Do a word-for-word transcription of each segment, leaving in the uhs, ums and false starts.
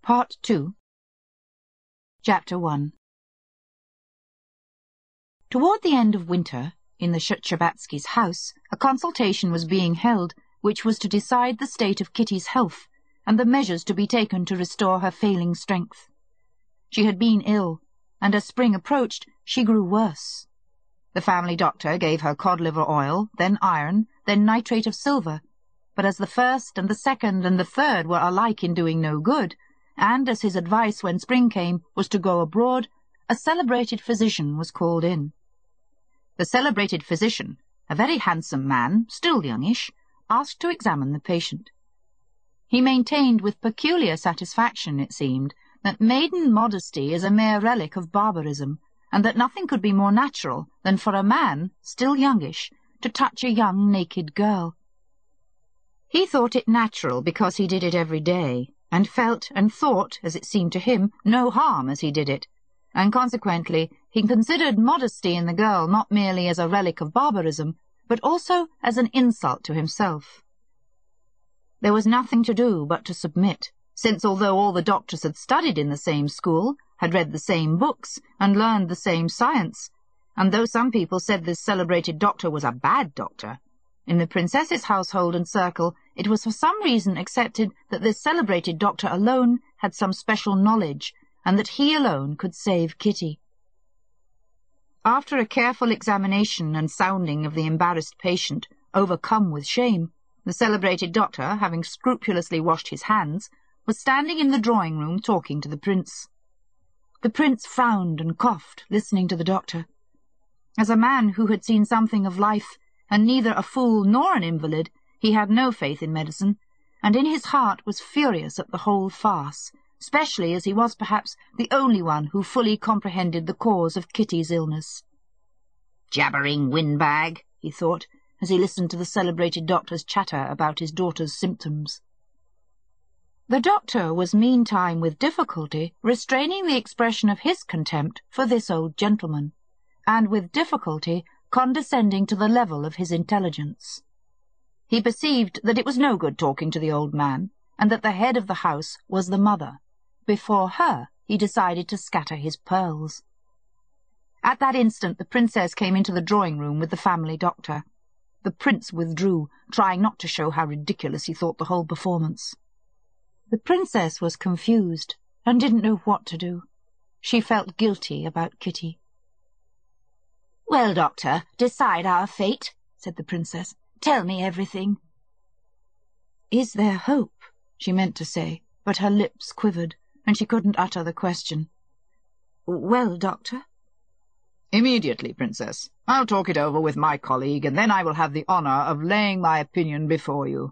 Part two. Chapter one. Toward the end of winter, in the Shtcherbatskys' house, a consultation was being held which was to decide the state of Kitty's health and the measures to be taken to restore her failing strength. She had been ill, and as spring approached, she grew worse. The family doctor gave her cod-liver oil, then iron, then nitrate of silver, but as the first and the second and the third were alike in doing no good, and as his advice when spring came was to go abroad, a celebrated physician was called in. The celebrated physician, a very handsome man, still youngish, asked to examine the patient. He maintained with peculiar satisfaction, it seemed, that maiden modesty is a mere relic of barbarism, and that nothing could be more natural than for a man, still youngish, to touch a young naked girl. He thought it natural because he did it every day, and felt and thought, as it seemed to him, no harm as he did it, and consequently he considered modesty in the girl not merely as a relic of barbarism, but also as an insult to himself. There was nothing to do but to submit, since although all the doctors had studied in the same school, had read the same books, and learned the same science, and though some people said this celebrated doctor was a bad doctor, in the princess's household and circle it was for some reason accepted that this celebrated doctor alone had some special knowledge, and that he alone could save Kitty. After a careful examination and sounding of the embarrassed patient, overcome with shame, the celebrated doctor, having scrupulously washed his hands, was standing in the drawing-room talking to the prince. The prince frowned and coughed, listening to the doctor. As a man who had seen something of life, and neither a fool nor an invalid, he had no faith in medicine, and in his heart was furious at the whole farce, especially as he was perhaps the only one who fully comprehended the cause of Kitty's illness. "Jabbering windbag," he thought, as he listened to the celebrated doctor's chatter about his daughter's symptoms. The doctor was meantime with difficulty restraining the expression of his contempt for this old gentleman, and with difficulty condescending to the level of his intelligence. He perceived that it was no good talking to the old man, and that the head of the house was the mother. Before her he decided to scatter his pearls. At that instant the princess came into the drawing-room with the family doctor. The prince withdrew, trying not to show how ridiculous he thought the whole performance. The princess was confused, and didn't know what to do. She felt guilty about Kitty. "Well, doctor, decide our fate," said the princess. "Tell me everything." "Is there hope?" she meant to say, but her lips quivered, and she couldn't utter the question. "Well, doctor?" "Immediately, princess. I'll talk it over with my colleague, and then I will have the honour of laying my opinion before you."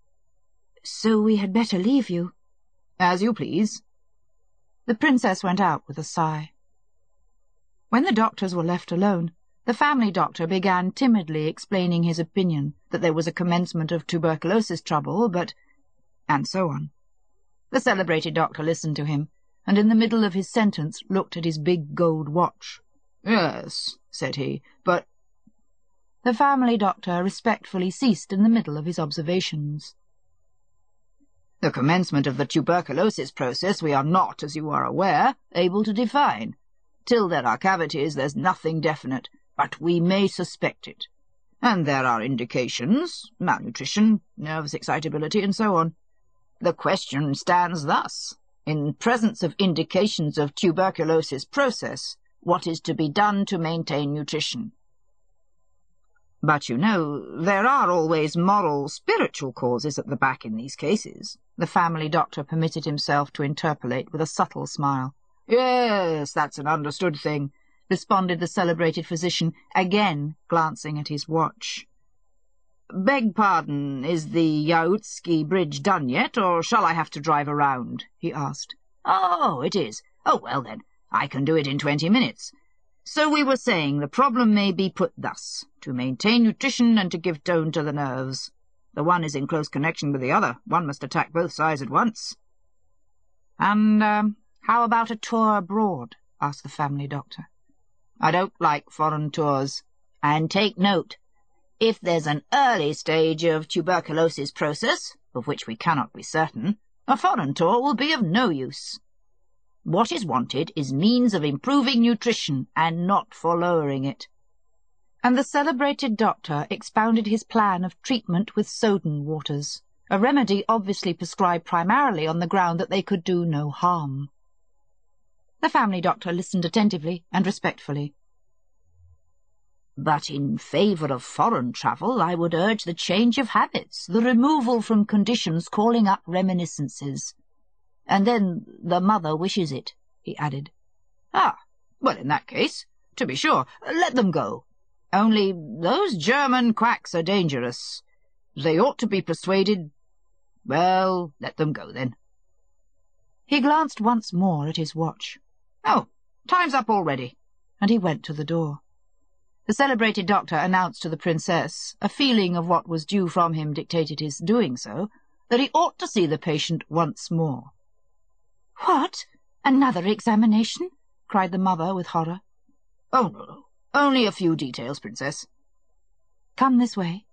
"So we had better leave you?" "As you please." The princess went out with a sigh. When the doctors were left alone, the family doctor began timidly explaining his opinion that there was a commencement of tuberculosis trouble, but... and so on. The celebrated doctor listened to him, and in the middle of his sentence looked at his big gold watch. "Yes," said he, "but—" The family doctor respectfully ceased in the middle of his observations. "The commencement of the tuberculosis process we are not, as you are aware, able to define. Till there are cavities there's nothing definite, but we may suspect it. And there are indications, malnutrition, nervous excitability, and so on. The question stands thus. In presence of indications of tuberculosis process, what is to be done to maintain nutrition?" "But, you know, there are always moral, spiritual causes at the back in these cases," the family doctor permitted himself to interpolate with a subtle smile. "Yes, that's an understood thing," responded the celebrated physician, again glancing at his watch. "Beg pardon, is the Yautsky Bridge done yet, or shall I have to drive around?" he asked. "Oh, it is. Oh, well then, I can do it in twenty minutes. So we were saying the problem may be put thus, to maintain nutrition and to give tone to the nerves. The one is in close connection with the other. One must attack both sides at once." "And um, how about a tour abroad?" asked the family doctor. "I don't like foreign tours. And take note, if there's an early stage of tuberculosis process, of which we cannot be certain, A foreign tour will be of no use. What is wanted is means of improving nutrition, and not for lowering it." And the celebrated doctor expounded his plan of treatment with Soden waters, a remedy obviously prescribed primarily on the ground that they could do no harm. The family doctor listened attentively and respectfully. "But in favour of foreign travel I would urge the change of habits, the removal from conditions calling up reminiscences. And then the mother wishes it," he added. "Ah, well, in that case, to be sure, let them go. Only those German quacks are dangerous. They ought to be persuaded. Well, let them go, then." He glanced once more at his watch. "Oh, time's up already," and he went to the door. The celebrated doctor announced to the princess, a feeling of what was due from him dictated his doing so, that he ought to see the patient once more. "What? Another examination?" cried the mother with horror. "Oh, no, no. Only a few details, Princess." "Come this way."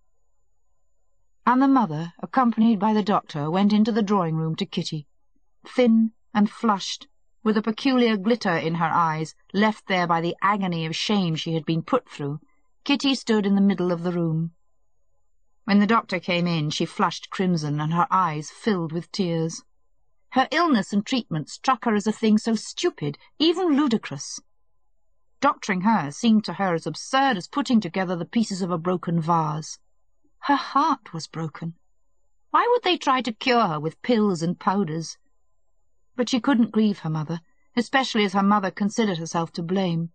And the mother, accompanied by the doctor, went into the drawing-room to Kitty. Thin and flushed, with a peculiar glitter in her eyes, left there by the agony of shame she had been put through, Kitty stood in the middle of the room. When the doctor came in, she flushed crimson, and her eyes filled with tears. Her illness and treatment struck her as a thing so stupid, even ludicrous. Doctoring her seemed to her as absurd as putting together the pieces of a broken vase. Her heart was broken. Why would they try to cure her with pills and powders? But she couldn't grieve her mother, especially as her mother considered herself to blame.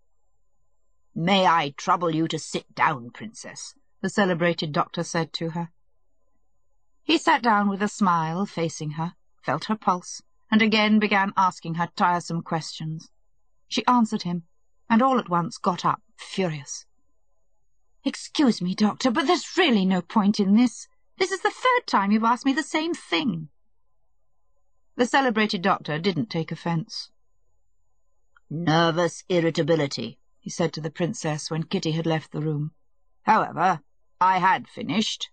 "May I trouble you to sit down, Princess?" the celebrated doctor said to her. He sat down with a smile, facing her, felt her pulse, and again began asking her tiresome questions. She answered him, and all at once got up, furious. "Excuse me, doctor, but there's really no point in this. This is the third time you've asked me the same thing." The celebrated doctor didn't take offence. "Nervous irritability," he said to the princess when Kitty had left the room. "However, I had finished."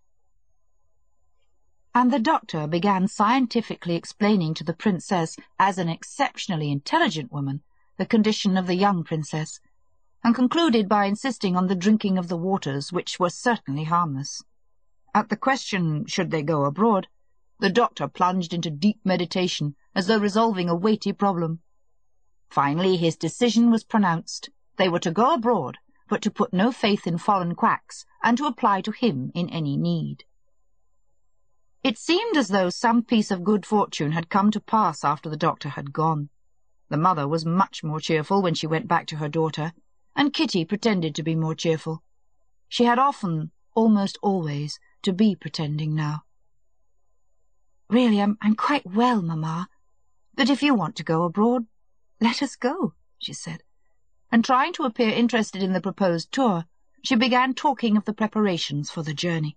And the doctor began scientifically explaining to the princess, as an exceptionally intelligent woman, the condition of the young princess, and concluded by insisting on the drinking of the waters, which were certainly harmless. At the question, should they go abroad, the doctor plunged into deep meditation, as though resolving a weighty problem. Finally his decision was pronounced. They were to go abroad, but to put no faith in foreign quacks, and to apply to him in any need. It seemed as though some piece of good fortune had come to pass after the doctor had gone. The mother was much more cheerful when she went back to her daughter, and Kitty pretended to be more cheerful. She had often, almost always, to be pretending now. "Really, I'm, I'm quite well, Mamma. But if you want to go abroad, let us go," she said, and trying to appear interested in the proposed tour, she began talking of the preparations for the journey.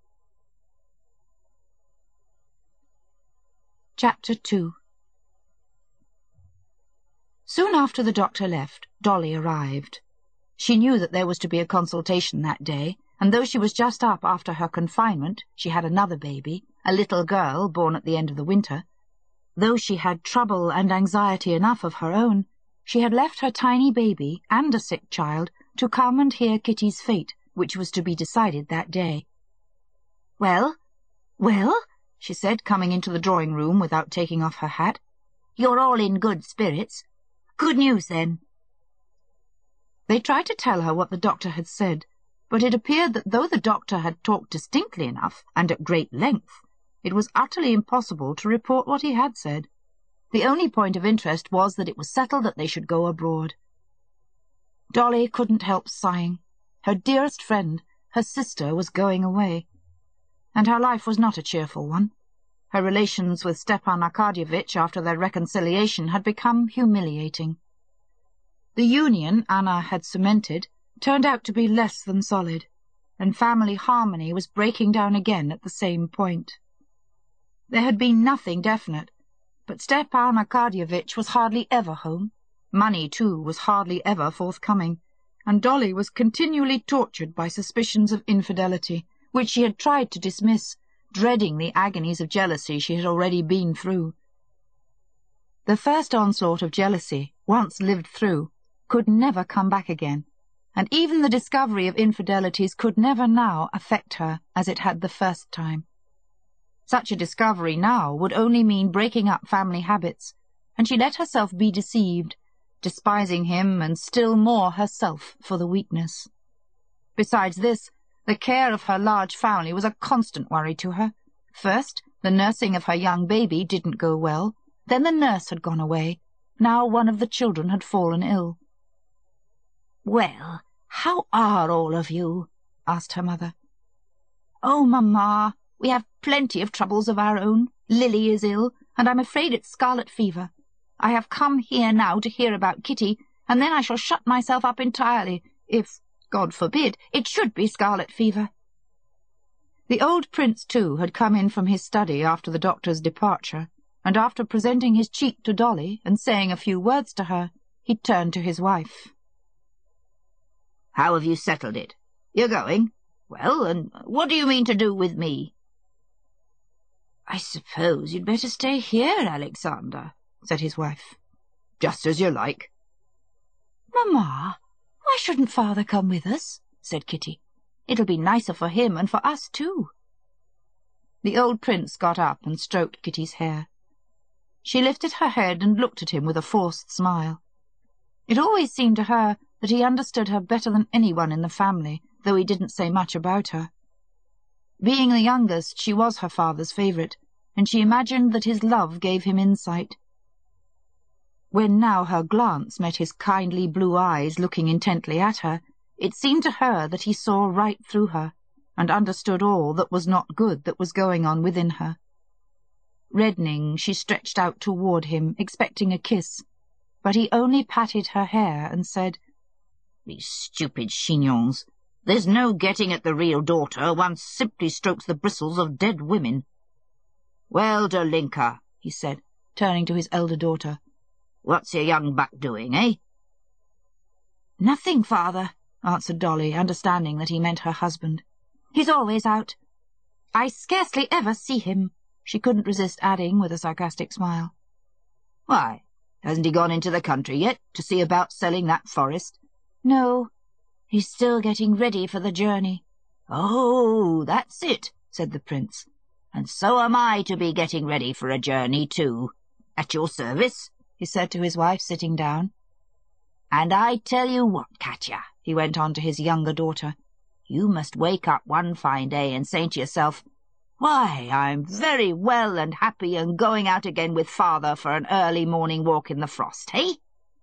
Chapter two. Soon after the doctor left, Dolly arrived. She knew that there was to be a consultation that day, and though she was just up after her confinement, she had another baby, a little girl born at the end of the winter. Though she had trouble and anxiety enough of her own, she had left her tiny baby and a sick child to come and hear Kitty's fate, which was to be decided that day. "Well, well," she said, coming into the drawing-room without taking off her hat. "You're all in good spirits. Good news, then." They tried to tell her what the doctor had said, but it appeared that though the doctor had talked distinctly enough and at great length, it was utterly impossible to report what he had said. The only point of interest was that it was settled that they should go abroad. Dolly couldn't help sighing. Her dearest friend, her sister, was going away, and her life was not a cheerful one. Her relations with Stepan Arkadyevitch after their reconciliation had become humiliating. The union Anna had cemented turned out to be less than solid, and family harmony was breaking down again at the same point. There had been nothing definite, but Stepan Arkadyevitch was hardly ever home. Money, too, was hardly ever forthcoming, and Dolly was continually tortured by suspicions of infidelity, which she had tried to dismiss, dreading the agonies of jealousy she had already been through. The first onslaught of jealousy, once lived through, could never come back again, and even the discovery of infidelities could never now affect her as it had the first time. Such a discovery now would only mean breaking up family habits, and she let herself be deceived, despising him and still more herself for the weakness. Besides this, the care of her large family was a constant worry to her. First, the nursing of her young baby didn't go well, then the nurse had gone away, now one of the children had fallen ill. "Well, how are all of you?" asked her mother. "Oh, Mamma, we have plenty of troubles of our own. Lily is ill, and I'm afraid it's scarlet fever. I have come here now to hear about Kitty, and then I shall shut myself up entirely, if, God forbid, it should be scarlet fever." The old prince, too, had come in from his study after the doctor's departure, and after presenting his cheek to Dolly and saying a few words to her, he turned to his wife. "How have you settled it? You're going? Well, and what do you mean to do with me?" "I suppose you'd better stay here, Alexander," said his wife. "Just as you like." "Mamma, why shouldn't father come with us?" said Kitty. "It'll be nicer for him and for us too." The old prince got up and stroked Kitty's hair. She lifted her head and looked at him with a forced smile. It always seemed to her that he understood her better than anyone in the family, though he didn't say much about her. Being the youngest, she was her father's favourite, and she imagined that his love gave him insight. When now her glance met his kindly blue eyes looking intently at her, it seemed to her that he saw right through her, and understood all that was not good that was going on within her. Reddening, she stretched out toward him, expecting a kiss, but he only patted her hair and said, "These stupid chignons. There's no getting at the real daughter. One simply strokes the bristles of dead women." "Well, Dolinka," he said, turning to his elder daughter, "what's your young buck doing, eh?" "Nothing, father," answered Dolly, understanding that he meant her husband. "He's always out. I scarcely ever see him," she couldn't resist adding with a sarcastic smile. "Why, hasn't he gone into the country yet, to see about selling that forest?" "No, he's still getting ready for the journey." "Oh, that's it," said the prince. "And so am I to be getting ready for a journey too. At your service," he said to his wife, sitting down. "And I tell you what, Katya," he went on to his younger daughter, "you must wake up one fine day and say to yourself, 'Why, I'm very well and happy and going out again with father for an early morning walk in the frost, hey?'"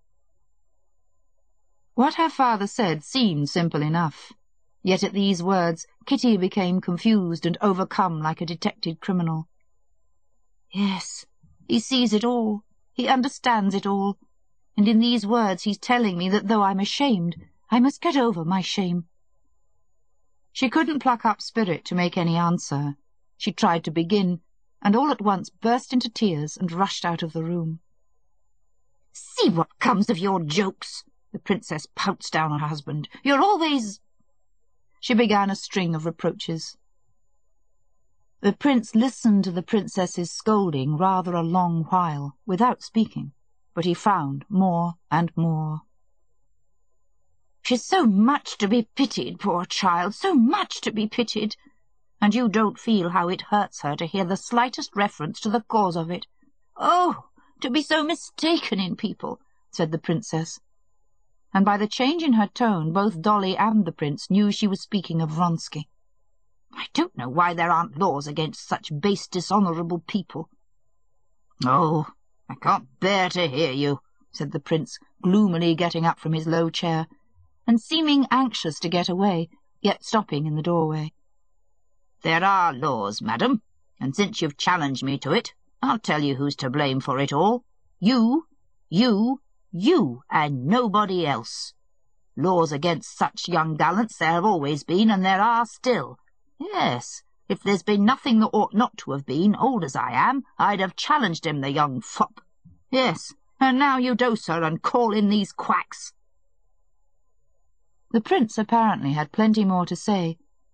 What her father said seemed simple enough, yet at these words Kitty became confused and overcome like a detected criminal. "Yes, he sees it all, he understands it all, and in these words he's telling me that though I'm ashamed, I must get over my shame." She couldn't pluck up spirit to make any answer. She tried to begin, and all at once burst into tears and rushed out of the room. "See what comes of your jokes!" the princess pounced down on her husband. "You're always—" She began a string of reproaches. The prince listened to the princess's scolding rather a long while, without speaking, but he frowned more and more. "She's so much to be pitied, poor child, so much to be pitied, and you don't feel how it hurts her to hear the slightest reference to the cause of it. Oh, to be so mistaken in people," said the princess. And by the change in her tone both Dolly and the prince knew she was speaking of Vronsky. "I don't know why there aren't laws against such base, dishonourable people." "Oh, I can't bear to hear you," said the prince, gloomily getting up from his low chair, and seeming anxious to get away, yet stopping in the doorway. "There are laws, madam, and since you've challenged me to it, I'll tell you who's to blame for it all. You, you, you, and nobody else. Laws against such young gallants there have always been, and there are still. Yes, if there's been nothing that ought not to have been, old as I am, I'd have challenged him, the young fop. Yes, and now you dose her and call in these quacks." The prince apparently had plenty more to say,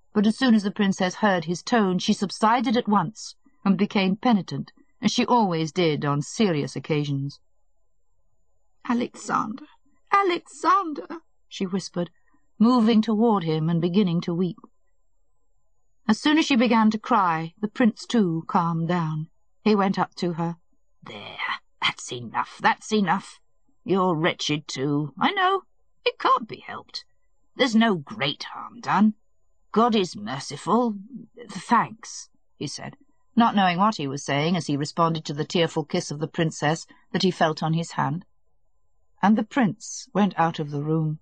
but as soon as the princess heard his tone, she subsided at once and became penitent, as she always did on serious occasions. "Alexander, Alexander," she whispered, moving toward him and beginning to weep. As soon as she began to cry, the prince too calmed down. He went up to her. "There, that's enough, that's enough. You're wretched too, I know. It can't be helped. There's no great harm done. God is merciful. Thanks," he said, not knowing what he was saying as he responded to the tearful kiss of the princess that he felt on his hand. And the prince went out of the room.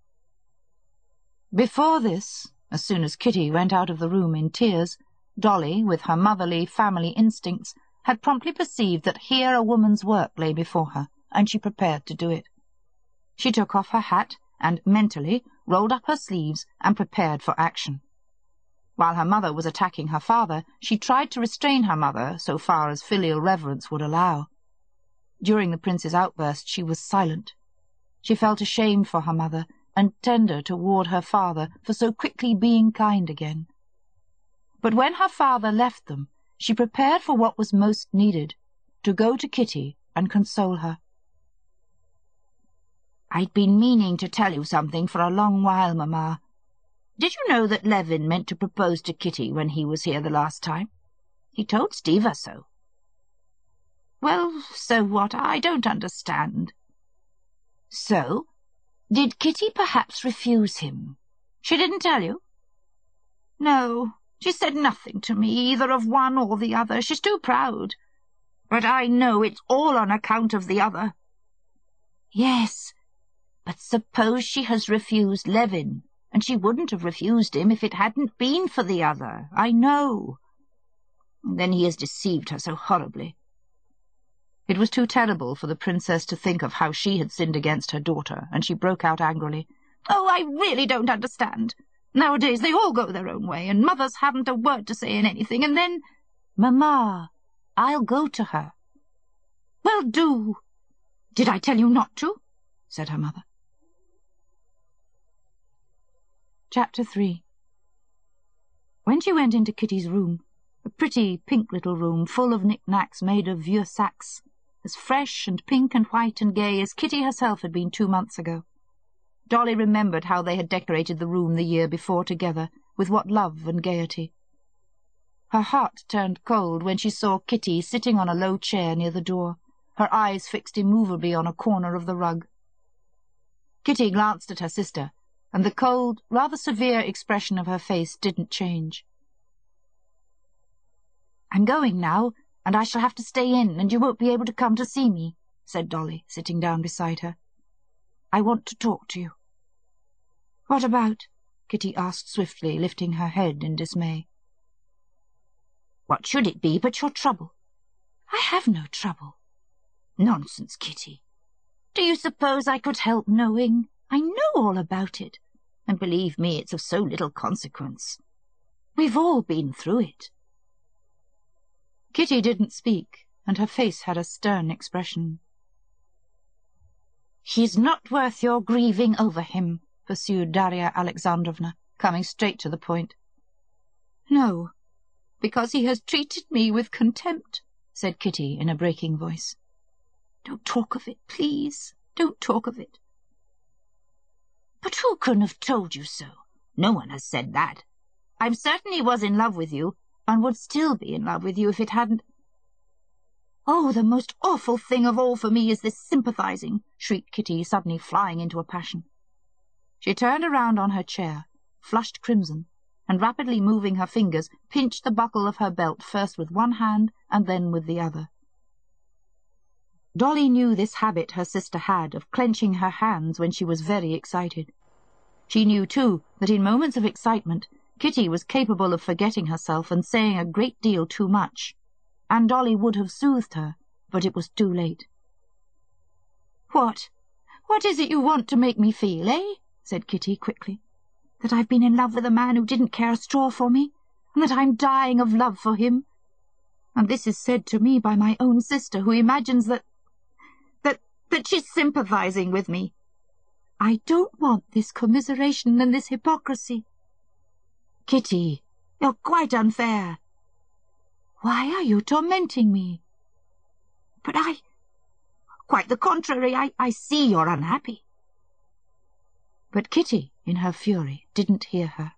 Before this, as soon as Kitty went out of the room in tears, Dolly, with her motherly family instincts, had promptly perceived that here a woman's work lay before her, and she prepared to do it. She took off her hat and, mentally, rolled up her sleeves and prepared for action. While her mother was attacking her father, she tried to restrain her mother so far as filial reverence would allow. During the prince's outburst she was silent. She felt ashamed for her mother, and tender toward her father for so quickly being kind again. But when her father left them, she prepared for what was most needed, to go to Kitty and console her. "I'd been meaning to tell you something for a long while, Mamma. Did you know that Levin meant to propose to Kitty when he was here the last time? He told Stiva so." "Well, so what? I don't understand." "So? Did Kitty perhaps refuse him? She didn't tell you?" "No, she said nothing to me, either of one or the other. She's too proud. But I know it's all on account of the other." "Yes, but suppose she has refused Levin, and she wouldn't have refused him if it hadn't been for the other. I know. And then he has deceived her so horribly." It was too terrible for the princess to think of how she had sinned against her daughter, and she broke out angrily. "Oh, I really don't understand. Nowadays they all go their own way, and mothers haven't a word to say in anything, and then—" "Mamma, I'll go to her." "Well, do." "Did I tell you not to?" said her mother. Chapter three. When she went into Kitty's room, a pretty pink little room full of knick-knacks made of vieux sacs, as fresh and pink and white and gay as Kitty herself had been two months ago, Dolly remembered how they had decorated the room the year before together, with what love and gaiety. Her heart turned cold when she saw Kitty sitting on a low chair near the door, her eyes fixed immovably on a corner of the rug. Kitty glanced at her sister, and the cold, rather severe expression of her face didn't change. "I'm going now, and I shall have to stay in, and you won't be able to come to see me," said Dolly, sitting down beside her. "I want to talk to you." "What about?" Kitty asked swiftly, lifting her head in dismay. "What should it be but your trouble?" "I have no trouble." "Nonsense, Kitty. Do you suppose I could help knowing? I know all about it, and believe me, it's of so little consequence. We've all been through it." Kitty didn't speak, and her face had a stern expression. "He's not worth your grieving over him," pursued Darya Alexandrovna, coming straight to the point. "No, because he has treated me with contempt," said Kitty in a breaking voice. "Don't talk of it, please. Don't talk of it." "But who can have told you so? No one has said that. I'm certain he was in love with you, and would still be in love with you if it hadn't—" "Oh, the most awful thing of all for me is this sympathizing," shrieked Kitty, suddenly flying into a passion. She turned around on her chair, flushed crimson, and rapidly moving her fingers, pinched the buckle of her belt first with one hand and then with the other. Dolly knew this habit her sister had of clenching her hands when she was very excited. She knew, too, that in moments of excitement Kitty was capable of forgetting herself and saying a great deal too much, and Dolly would have soothed her, but it was too late. "What? What is it you want to make me feel, eh?" said Kitty quickly. "That I've been in love with a man who didn't care a straw for me, and that I'm dying of love for him? And this is said to me by my own sister, who imagines that... that... that she's sympathizing with me. I don't want this commiseration and this hypocrisy." Kitty, you're quite unfair. Why are you tormenting me? But I... Quite the contrary, I, I see you're unhappy. But Kitty, in her fury, didn't hear her.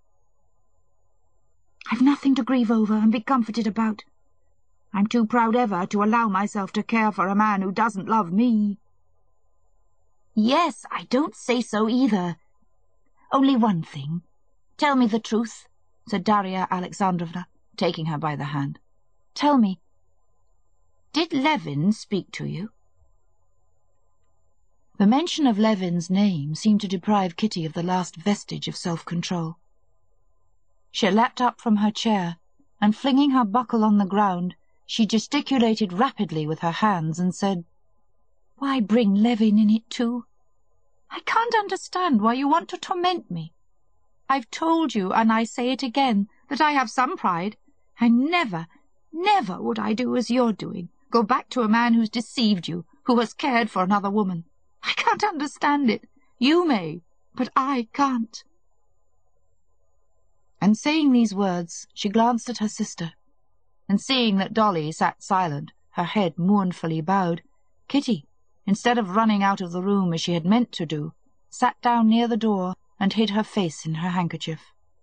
I've nothing to grieve over and be comforted about. I'm too proud ever to allow myself to care for a man who doesn't love me. Yes, I don't say so either. Only one thing. Tell me the truth, said Darya Alexandrovna, taking her by the hand. Tell me, did Levin speak to you? The mention of Levin's name seemed to deprive Kitty of the last vestige of self-control. She leapt up from her chair, and flinging her buckle on the ground, she gesticulated rapidly with her hands and said, "Why bring Levin in it too? I can't understand why you want to torment me. I've told you, and I say it again, that I have some pride. I never, never would I do as you're doing, go back to a man who's deceived you, who has cared for another woman. I can't understand it. You may, but I can't." And saying these words, she glanced at her sister, and seeing that Dolly sat silent, her head mournfully bowed, Kitty, instead of running out of the room as she had meant to do, sat down near the door and hid her face in her handkerchief.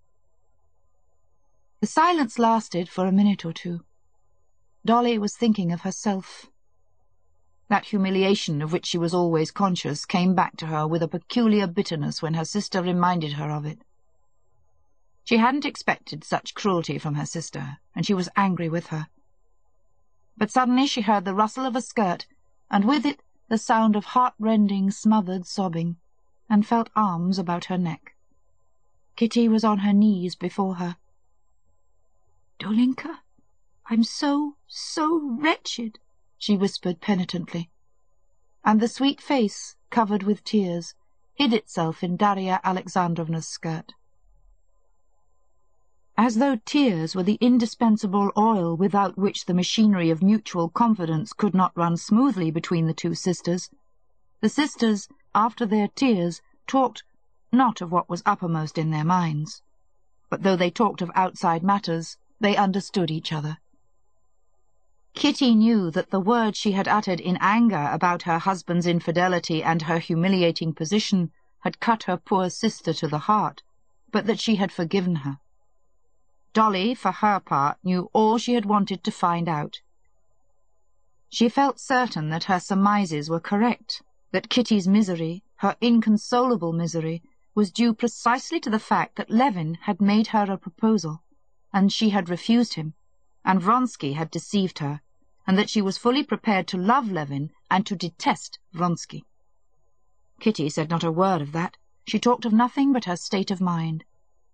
The silence lasted for a minute or two. Dolly was thinking of herself. That humiliation of which she was always conscious came back to her with a peculiar bitterness when her sister reminded her of it. She hadn't expected such cruelty from her sister, and she was angry with her. But suddenly she heard the rustle of a skirt, and with it the sound of heart-rending, smothered sobbing, and felt arms about her neck. Kitty was on her knees before her. "Dolinka, I'm so, so wretched," she whispered penitently, and the sweet face, covered with tears, hid itself in Darya Alexandrovna's skirt. As though tears were the indispensable oil without which the machinery of mutual confidence could not run smoothly between the two sisters, the sisters, after their tears, talked not of what was uppermost in their minds, but though they talked of outside matters, they understood each other. Kitty knew that the words she had uttered in anger about her husband's infidelity and her humiliating position had cut her poor sister to the heart, but that she had forgiven her. Dolly, for her part, knew all she had wanted to find out. She felt certain that her surmises were correct, that Kitty's misery, her inconsolable misery, was due precisely to the fact that Levin had made her a proposal, and she had refused him, and Vronsky had deceived her, and that she was fully prepared to love Levin and to detest Vronsky. Kitty said not a word of that. She talked of nothing but her state of mind.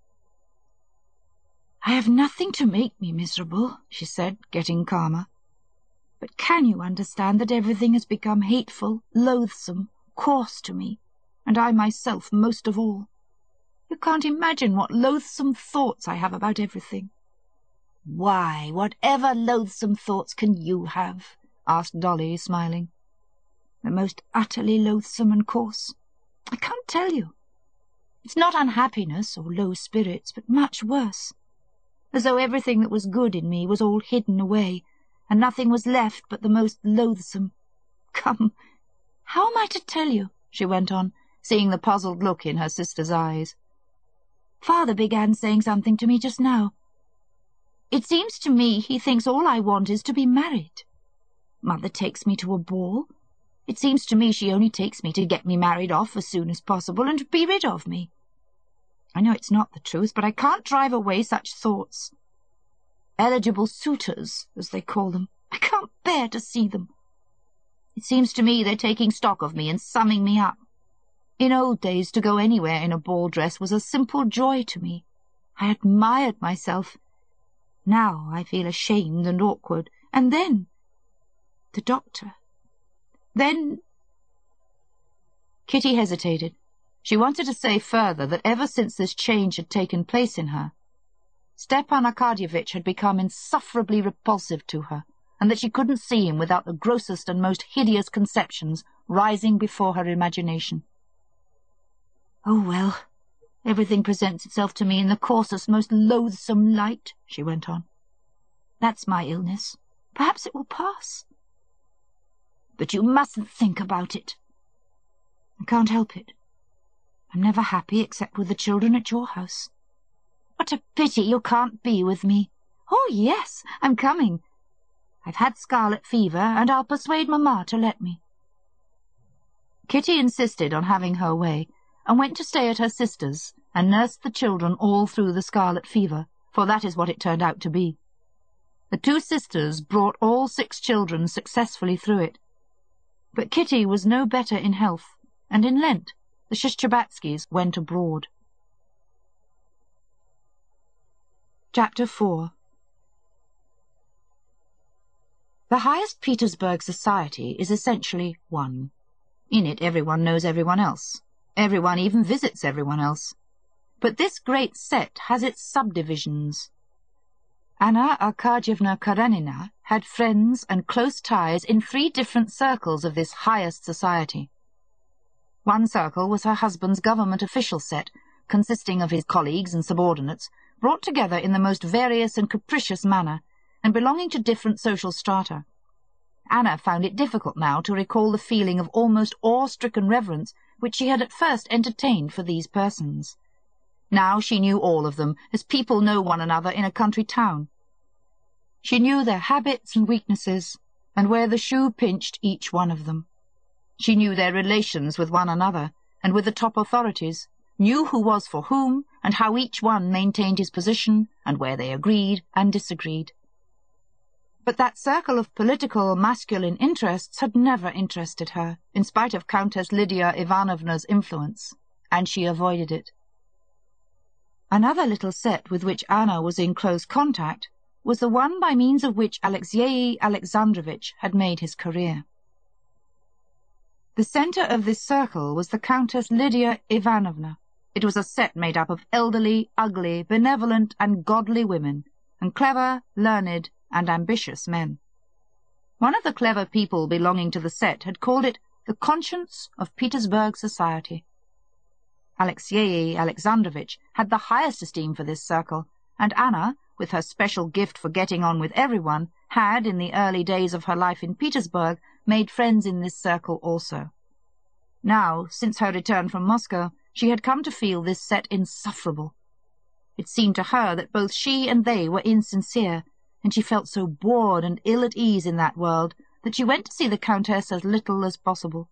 "I have nothing to make me miserable," she said, getting calmer. "But can you understand that everything has become hateful, loathsome, coarse to me, and I myself most of all? You can't imagine what loathsome thoughts I have about everything." "Why, whatever loathsome thoughts can you have?" asked Dolly, smiling. "The most utterly loathsome and coarse. I can't tell you. It's not unhappiness or low spirits, but much worse. As though everything that was good in me was all hidden away, and nothing was left but the most loathsome. Come, how am I to tell you?" she went on, seeing the puzzled look in her sister's eyes. "Father began saying something to me just now. It seems to me he thinks all I want is to be married. Mother takes me to a ball. It seems to me she only takes me to get me married off as soon as possible and to be rid of me. I know it's not the truth, but I can't drive away such thoughts. Eligible suitors, as they call them. I can't bear to see them. It seems to me they're taking stock of me and summing me up. In old days, to go anywhere in a ball dress was a simple joy to me. I admired myself. Now I feel ashamed and awkward. And then, the doctor. Then—" Kitty hesitated. She wanted to say further that ever since this change had taken place in her, Stepan Arkadyevitch had become insufferably repulsive to her, and that she couldn't see him without the grossest and most hideous conceptions rising before her imagination. "Oh, well, Everything presents itself to me in the coarsest, most loathsome light, she went on. That's my illness. Perhaps it will pass. But you mustn't think about it. I can't help it. I'm never happy except with the children at your house. What a pity you can't be with me. Oh, yes, I'm coming. I've had scarlet fever, and I'll persuade Mamma to let me. Kitty insisted on having her way, and went to stay at her sister's, and nursed the children all through the scarlet fever, for that is what it turned out to be. The two sisters brought all six children successfully through it. But Kitty was no better in health, and in Lent the Shcherbátskys went abroad. Chapter four. The highest Petersburg society is essentially one. In it everyone knows everyone else. Everyone even visits everyone else. But this great set has its subdivisions. Anna Arkadyevna Karenina had friends and close ties in three different circles of this highest society. One circle was her husband's government official set, consisting of his colleagues and subordinates, brought together in the most various and capricious manner, and belonging to different social strata. Anna found it difficult now to recall the feeling of almost awe-stricken reverence which she had at first entertained for these persons. Now she knew all of them, as people know one another in a country town. She knew their habits and weaknesses, and where the shoe pinched each one of them. She knew their relations with one another, and with the top authorities, knew who was for whom, and how each one maintained his position, and where they agreed and disagreed. But that circle of political masculine interests had never interested her, in spite of Countess Lydia Ivanovna's influence, and she avoided it. Another little set with which Anna was in close contact was the one by means of which Alexey Alexandrovitch had made his career. The centre of this circle was the Countess Lydia Ivanovna. It was a set made up of elderly, ugly, benevolent, and godly women, and clever, learned, and ambitious men. One of the clever people belonging to the set had called it the conscience of Petersburg society. Alexey Alexandrovitch had the highest esteem for this circle, and Anna, with her special gift for getting on with everyone, had, in the early days of her life in Petersburg, made friends in this circle also. Now, since her return from Moscow, she had come to feel this set insufferable. It seemed to her that both she and they were insincere, and she felt so bored and ill at ease in that world that she went to see the Countess as little as possible.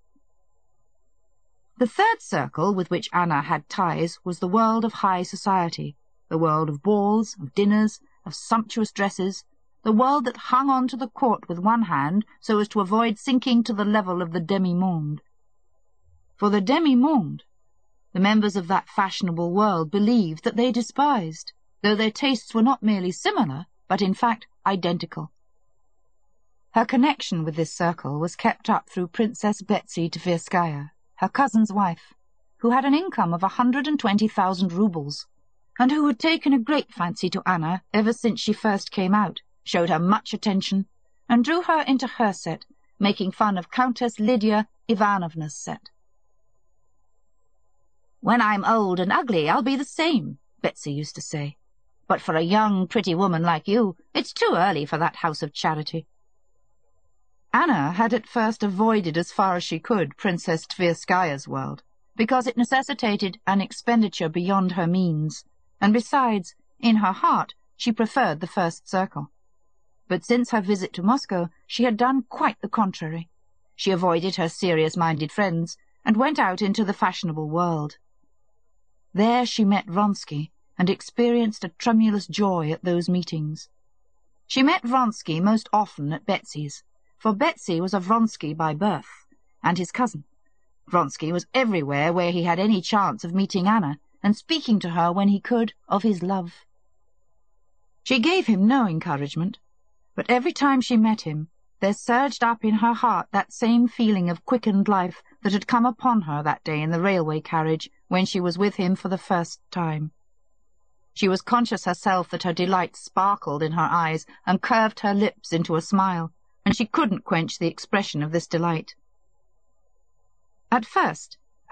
The third circle with which Anna had ties was the world of high society, the world of balls, of dinners, of sumptuous dresses, the world that hung on to the court with one hand so as to avoid sinking to the level of the demi-monde. For the demi-monde, the members of that fashionable world believed that they despised, though their tastes were not merely similar, but in fact identical. Her connection with this circle was kept up through Princess Betsy Tverskaya, her cousin's wife, who had an income of a hundred and twenty thousand roubles, and who had taken a great fancy to Anna ever since she first came out, showed her much attention, and drew her into her set, making fun of Countess Lydia Ivanovna's set. "When I'm old and ugly, I'll be the same," Betsy used to say. "But for a young, pretty woman like you, it's too early for that house of charity." Anna had at first avoided as far as she could Princess Tverskaya's world, because it necessitated an expenditure beyond her means, and besides, in her heart, she preferred the first circle. But since her visit to Moscow, she had done quite the contrary. She avoided her serious-minded friends, and went out into the fashionable world. There she met Vronsky, and experienced a tremulous joy at those meetings. She met Vronsky most often at Betsy's, for Betsy was a Vronsky by birth, and his cousin. Vronsky was everywhere where he had any chance of meeting Anna, and speaking to her when he could of his love. She gave him no encouragement, but every time she met him, there surged up in her heart that same feeling of quickened life that had come upon her that day in the railway carriage when she was with him for the first time. She was conscious herself that her delight sparkled in her eyes and curved her lips into a smile, and she couldn't quench the expression of this delight. At first,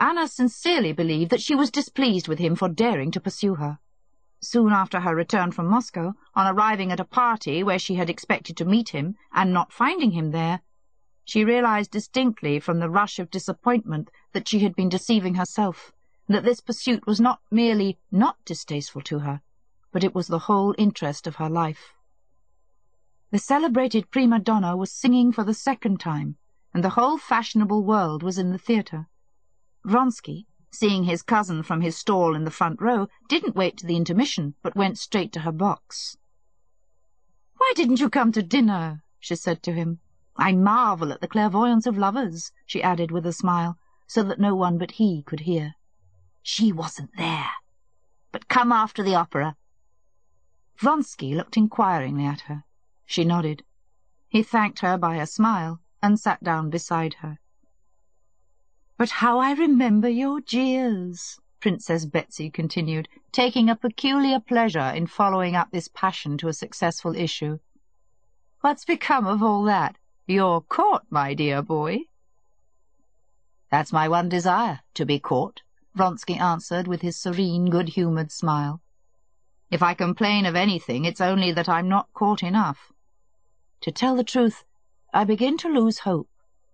Anna sincerely believed that she was displeased with him for daring to pursue her. Soon after her return from Moscow, on arriving at a party where she had expected to meet him, and not finding him there, she realized distinctly from the rush of disappointment that she had been deceiving herself, and that this pursuit was not merely not distasteful to her, but it was the whole interest of her life. The celebrated prima donna was singing for the second time, and the whole fashionable world was in the theatre. Vronsky, seeing his cousin from his stall in the front row, didn't wait to the intermission, but went straight to her box. "Why didn't you come to dinner?" she said to him. "I marvel at the clairvoyance of lovers," she added with a smile, so that no one but he could hear. "She wasn't there. But come after the opera." Vronsky looked inquiringly at her. She nodded. He thanked her by a smile, and sat down beside her. "But how I remember your jeers," Princess Betsy continued, taking a peculiar pleasure in following up this passion to a successful issue. "What's become of all that? You're caught, my dear boy." "That's my one desire, to be caught," Vronsky answered with his serene, good-humoured smile. "If I complain of anything, it's only that I'm not caught enough. To tell the truth, I begin to lose hope."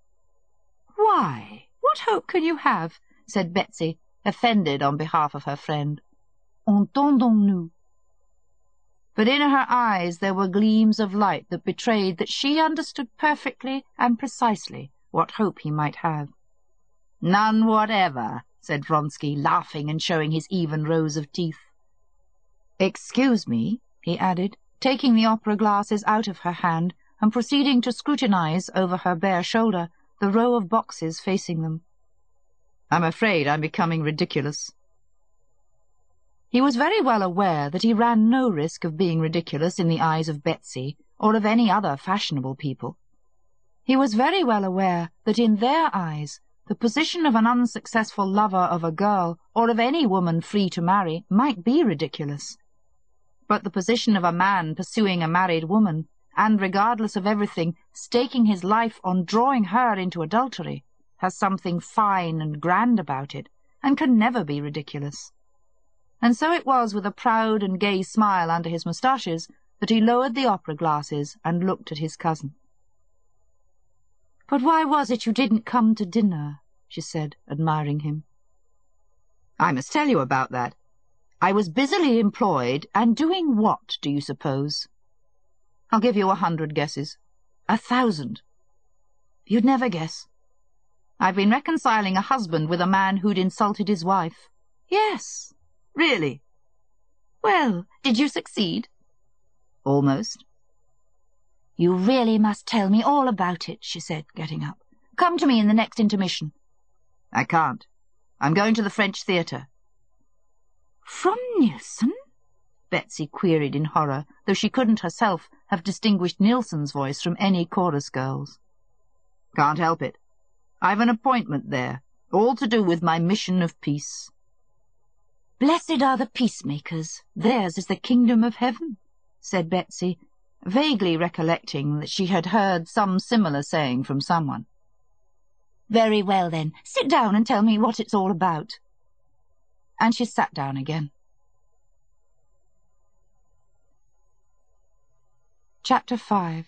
"Why? What hope can you have?" said Betsy, offended on behalf of her friend. "Entendons-nous." But in her eyes there were gleams of light that betrayed that she understood perfectly and precisely what hope he might have. "None whatever," said Vronsky, laughing and showing his even rows of teeth. "Excuse me," he added, taking the opera glasses out of her hand and proceeding to scrutinize over her bare shoulder the row of boxes facing them. "I'm afraid I'm becoming ridiculous." He was very well aware that he ran no risk of being ridiculous in the eyes of Betsy or of any other fashionable people. He was very well aware that in their eyes the position of an unsuccessful lover of a girl or of any woman free to marry might be ridiculous. But the position of a man pursuing a married woman, and, regardless of everything, staking his life on drawing her into adultery, has something fine and grand about it, and can never be ridiculous. And so it was with a proud and gay smile under his moustaches that he lowered the opera glasses and looked at his cousin. "But why was it you didn't come to dinner?" she said, admiring him. "I must tell you about that. I was busily employed, and doing what, do you suppose? I'll give you a hundred guesses. A thousand. You'd never guess. I've been reconciling a husband with a man who'd insulted his wife." "Yes." "Really?" "Well, did you succeed?" "Almost." "You really must tell me all about it," she said, getting up. "Come to me in the next intermission." "I can't. I'm going to the French theatre." "From Nilsson?" Betsy queried in horror, though she couldn't herself have distinguished Nilsson's voice from any chorus girl's. "Can't help it. I've an appointment there, all to do with my mission of peace." "Blessed are the peacemakers, theirs is the kingdom of heaven," said Betsy, vaguely recollecting that she had heard some similar saying from someone. "Very well, then. Sit down and tell me what it's all about." And she sat down again. Chapter five.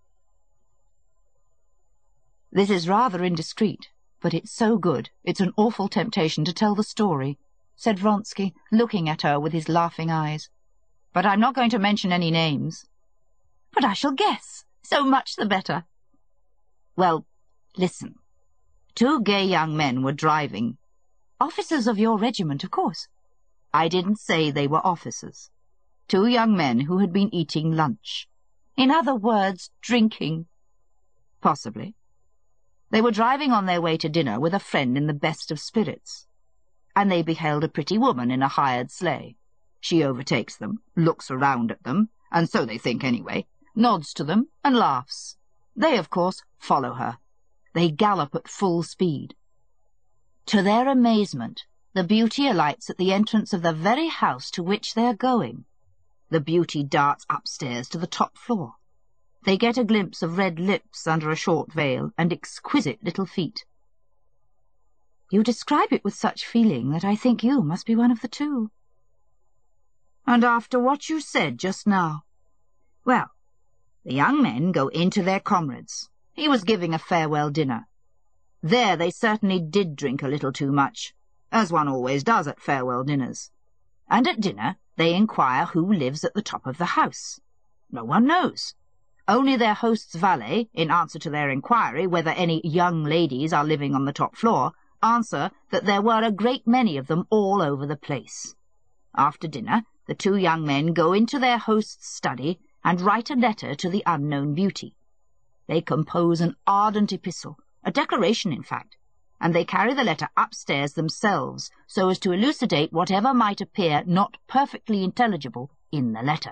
"This is rather indiscreet, but it's so good, it's an awful temptation to tell the story," said Vronsky, looking at her with his laughing eyes. "But I'm not going to mention any names." "But I shall guess. So much the better." "Well, listen. Two gay young men were driving—" "Officers of your regiment, of course." "I didn't say they were officers. Two young men who had been eating lunch." "In other words, drinking." "Possibly. They were driving on their way to dinner with a friend in the best of spirits, and they beheld a pretty woman in a hired sleigh. She overtakes them, looks around at them, and so they think anyway, nods to them and laughs. They, of course, follow her. They gallop at full speed. To their amazement, the beauty alights at the entrance of the very house to which they are going. The beauty darts upstairs to the top floor. They get a glimpse of red lips under a short veil and exquisite little feet. You describe it with such feeling that I think you must be one of the two. And after what you said just now? Well, the young men go into their comrades. He was giving a farewell dinner. There they certainly did drink a little too much, as one always does at farewell dinners. And at dinner they inquire who lives at the top of the house. No one knows. Only their host's valet, in answer to their inquiry whether any young ladies are living on the top floor, answer that there were a great many of them all over the place. After dinner, the two young men go into their host's study and write a letter to the unknown beauty. They compose an ardent epistle, a declaration in fact, and they carry the letter upstairs themselves so as to elucidate whatever might appear not perfectly intelligible in the letter.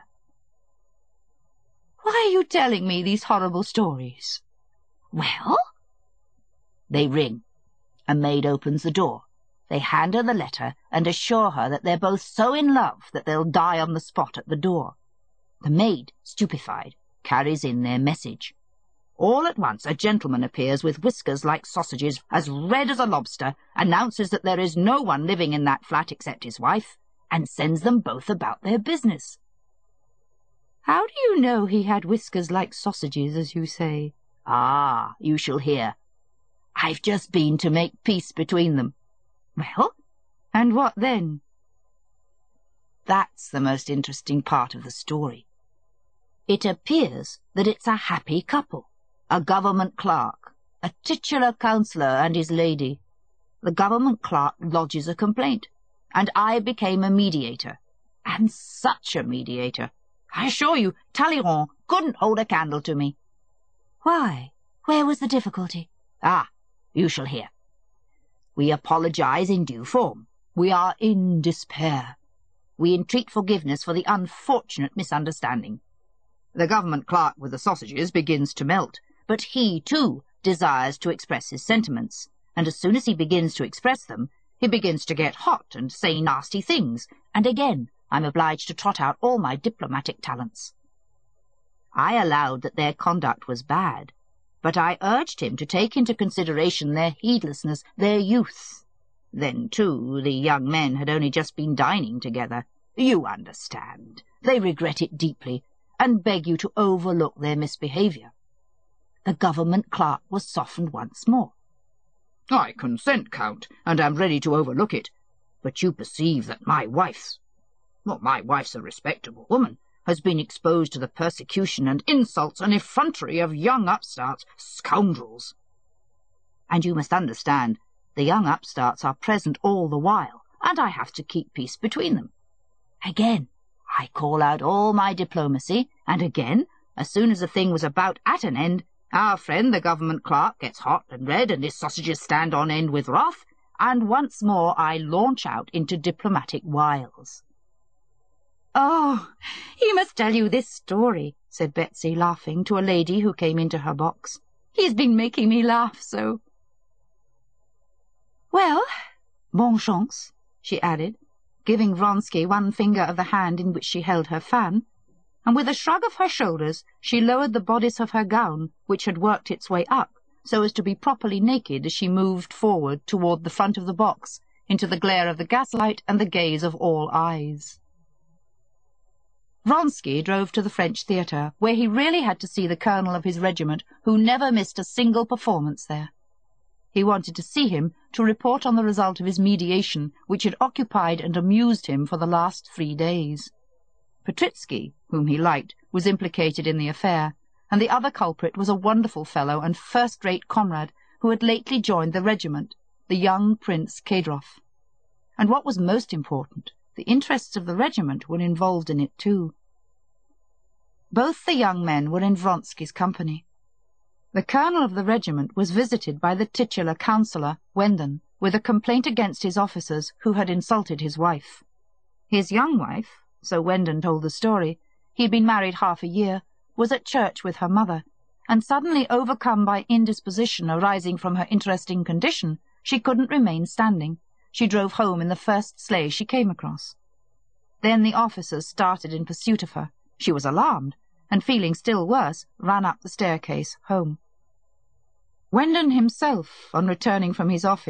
Why are you telling me these horrible stories? Well? They ring. A maid opens the door. They hand her the letter and assure her that they're both so in love that they'll die on the spot at the door. The maid, stupefied, carries in their message. All at once a gentleman appears with whiskers like sausages, as red as a lobster, announces that there is no one living in that flat except his wife, and sends them both about their business. How do you know he had whiskers like sausages, as you say? Ah, you shall hear. I've just been to make peace between them. Well, and what then? That's the most interesting part of the story. It appears that it's a happy couple, a government clerk, a titular councillor and his lady. The government clerk lodges a complaint, and I became a mediator, and such a mediator. I assure you, Talleyrand couldn't hold a candle to me. Why? Where was the difficulty? Ah, you shall hear. We apologize in due form. We are in despair. We entreat forgiveness for the unfortunate misunderstanding. The government clerk with the sausages begins to melt, but he, too, desires to express his sentiments, and as soon as he begins to express them, he begins to get hot and say nasty things, and again I'm obliged to trot out all my diplomatic talents. I allowed that their conduct was bad, but I urged him to take into consideration their heedlessness, their youth. Then, too, the young men had only just been dining together. You understand. They regret it deeply, and beg you to overlook their misbehaviour. The government clerk was softened once more. I consent, Count, and am ready to overlook it. But you perceive that my wife's, well, my wife's a respectable woman, has been exposed to the persecution and insults and effrontery of young upstarts, scoundrels. And you must understand, the young upstarts are present all the while, and I have to keep peace between them. Again, I call out all my diplomacy, and again, as soon as the thing was about at an end, our friend the government clerk gets hot and red, and his sausages stand on end with wrath, and once more I launch out into diplomatic wiles. "Oh, he must tell you this story," said Betsy, laughing, to a lady who came into her box. "He's been making me laugh so." "Well, bonne chance," she added, giving Vronsky one finger of the hand in which she held her fan, and with a shrug of her shoulders she lowered the bodice of her gown, which had worked its way up, so as to be properly naked as she moved forward toward the front of the box, into the glare of the gaslight and the gaze of all eyes. Vronsky drove to the French theatre, where he really had to see the colonel of his regiment, who never missed a single performance there. He wanted to see him to report on the result of his mediation, which had occupied and amused him for the last three days. Petritsky, whom he liked, was implicated in the affair, and the other culprit was a wonderful fellow and first-rate comrade who had lately joined the regiment, the young Prince Kedrov. And what was most important, the interests of the regiment were involved in it too. Both the young men were in Vronsky's company. The colonel of the regiment was visited by the titular councillor, Wendon, with a complaint against his officers who had insulted his wife. His young wife, so Wendon told the story, he had been married half a year, was at church with her mother, and suddenly overcome by indisposition arising from her interesting condition, she couldn't remain standing. She drove home in the first sleigh she came across. Then the officers started in pursuit of her. She was alarmed, and feeling still worse, ran up the staircase home. Wendon himself, on returning from his office,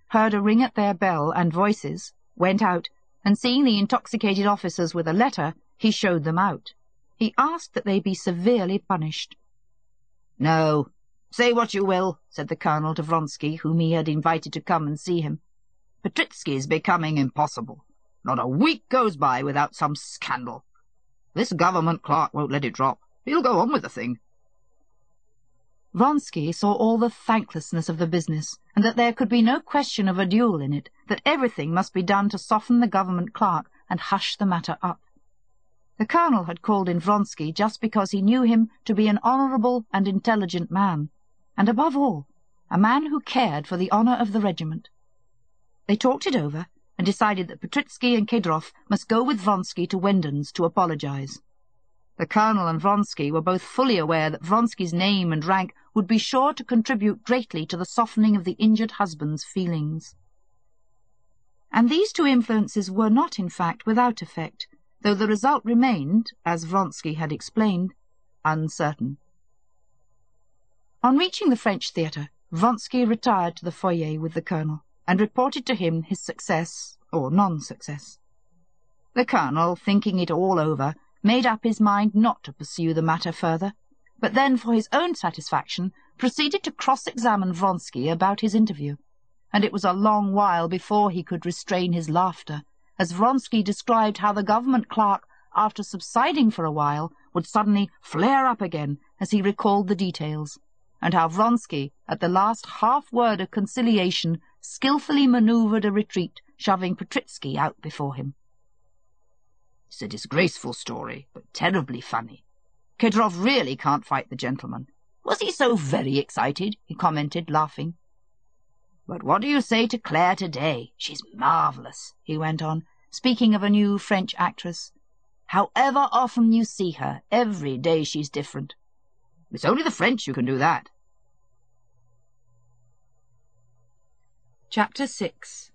heard a ring at their bell and voices, went out, and seeing the intoxicated officers with a letter, he showed them out. He asked that they be severely punished. "No, say what you will," said the colonel to Vronsky, whom he had invited to come and see him. "Petritsky is becoming impossible. Not a week goes by without some scandal. This government clerk won't let it drop. He'll go on with the thing." Vronsky saw all the thanklessness of the business, and that there could be no question of a duel in it, that everything must be done to soften the government clerk and hush the matter up. The colonel had called in Vronsky just because he knew him to be an honourable and intelligent man, and above all, a man who cared for the honour of the regiment. They talked it over, and decided that Petritsky and Kedrov must go with Vronsky to Wendon's to apologize. The colonel and Vronsky were both fully aware that Vronsky's name and rank would be sure to contribute greatly to the softening of the injured husband's feelings. And these two influences were not, in fact, without effect, though the result remained, as Vronsky had explained, uncertain. On reaching the French theatre, Vronsky retired to the foyer with the colonel, and reported to him his success or non-success. The colonel, thinking it all over, made up his mind not to pursue the matter further, but then, for his own satisfaction, proceeded to cross-examine Vronsky about his interview, and it was a long while before he could restrain his laughter, as Vronsky described how the government clerk, after subsiding for a while, would suddenly flare up again as he recalled the details, and how Vronsky, at the last half-word of conciliation, skilfully manoeuvred a retreat, shoving Petritsky out before him. "It's a disgraceful story, but terribly funny. Kedrov really can't fight the gentleman. Was he so very excited?" he commented, laughing. "But what do you say to Claire today? She's marvellous," he went on, speaking of a new French actress. "However often you see her, every day she's different. It's only the French who can do that." Chapter six.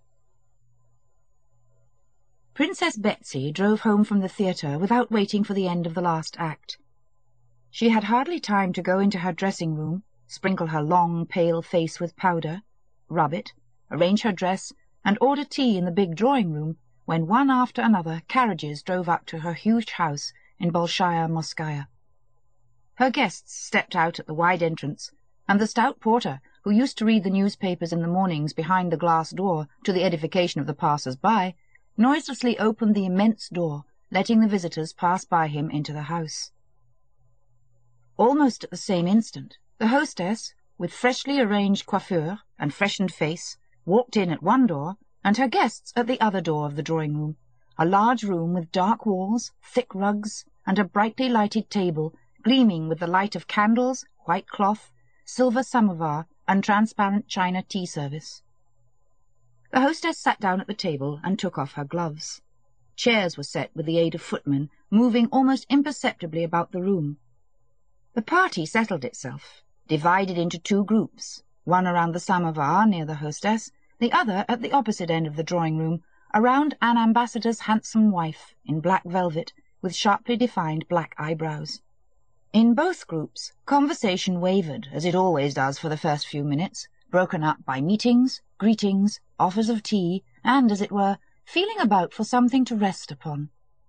Princess Betsy drove home from the theatre without waiting for the end of the last act. She had hardly time to go into her dressing-room, sprinkle her long, pale face with powder, rub it, arrange her dress, and order tea in the big drawing-room, when one after another carriages drove up to her huge house in Bolshaya Morskaya. Her guests stepped out at the wide entrance, and the stout porter, who used to read the newspapers in the mornings behind the glass door to the edification of the passers-by, noiselessly opened the immense door, letting the visitors pass by him into the house. Almost at the same instant, the hostess, with freshly arranged coiffure and freshened face, walked in at one door, and her guests at the other door of the drawing-room, a large room with dark walls, thick rugs, and a brightly lighted table, gleaming with the light of candles, white cloth, silver samovar, and transparent china tea service. The hostess sat down at the table and took off her gloves. Chairs were set with the aid of footmen, moving almost imperceptibly about the room. The party settled itself, divided into two groups, one around the samovar near the hostess, the other at the opposite end of the drawing-room, around an ambassador's handsome wife in black velvet, with sharply defined black eyebrows. In both groups, conversation wavered, as it always does for the first few minutes, broken up by meetings, greetings, offers of tea, and, as it were, feeling about for something to rest upon.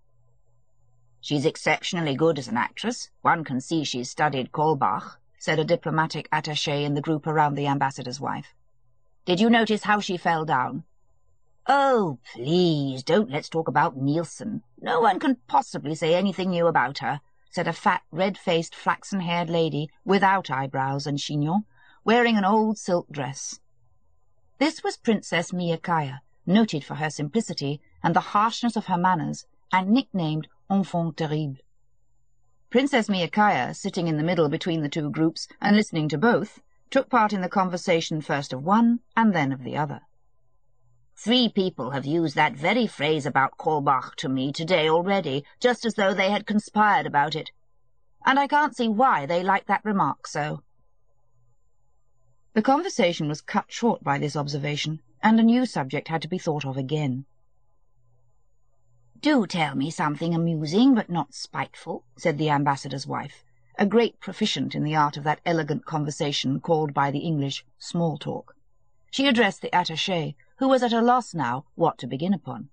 "She's exceptionally good as an actress. One can see she's studied Kaulbach," said a diplomatic attaché in the group around the ambassador's wife. "Did you notice how she fell down?" "Oh, please, don't let's talk about Nielsen. No one can possibly say anything new about her," said a fat, red-faced, flaxen-haired lady without eyebrows and chignon, wearing an old silk dress. This was Princess Miekaya, noted for her simplicity and the harshness of her manners, and nicknamed Enfant Terrible. Princess Miekaya, sitting in the middle between the two groups and listening to both, took part in the conversation first of one and then of the other. "Three people have used that very phrase about Kaulbach to me today already, just as though they had conspired about it. And I can't see why they like that remark so." The conversation was cut short by this observation, and a new subject had to be thought of again. "Do tell me something amusing but not spiteful," said the ambassador's wife, a great proficient in the art of that elegant conversation called by the English small talk. She addressed the attaché, who was at a loss now what to begin upon.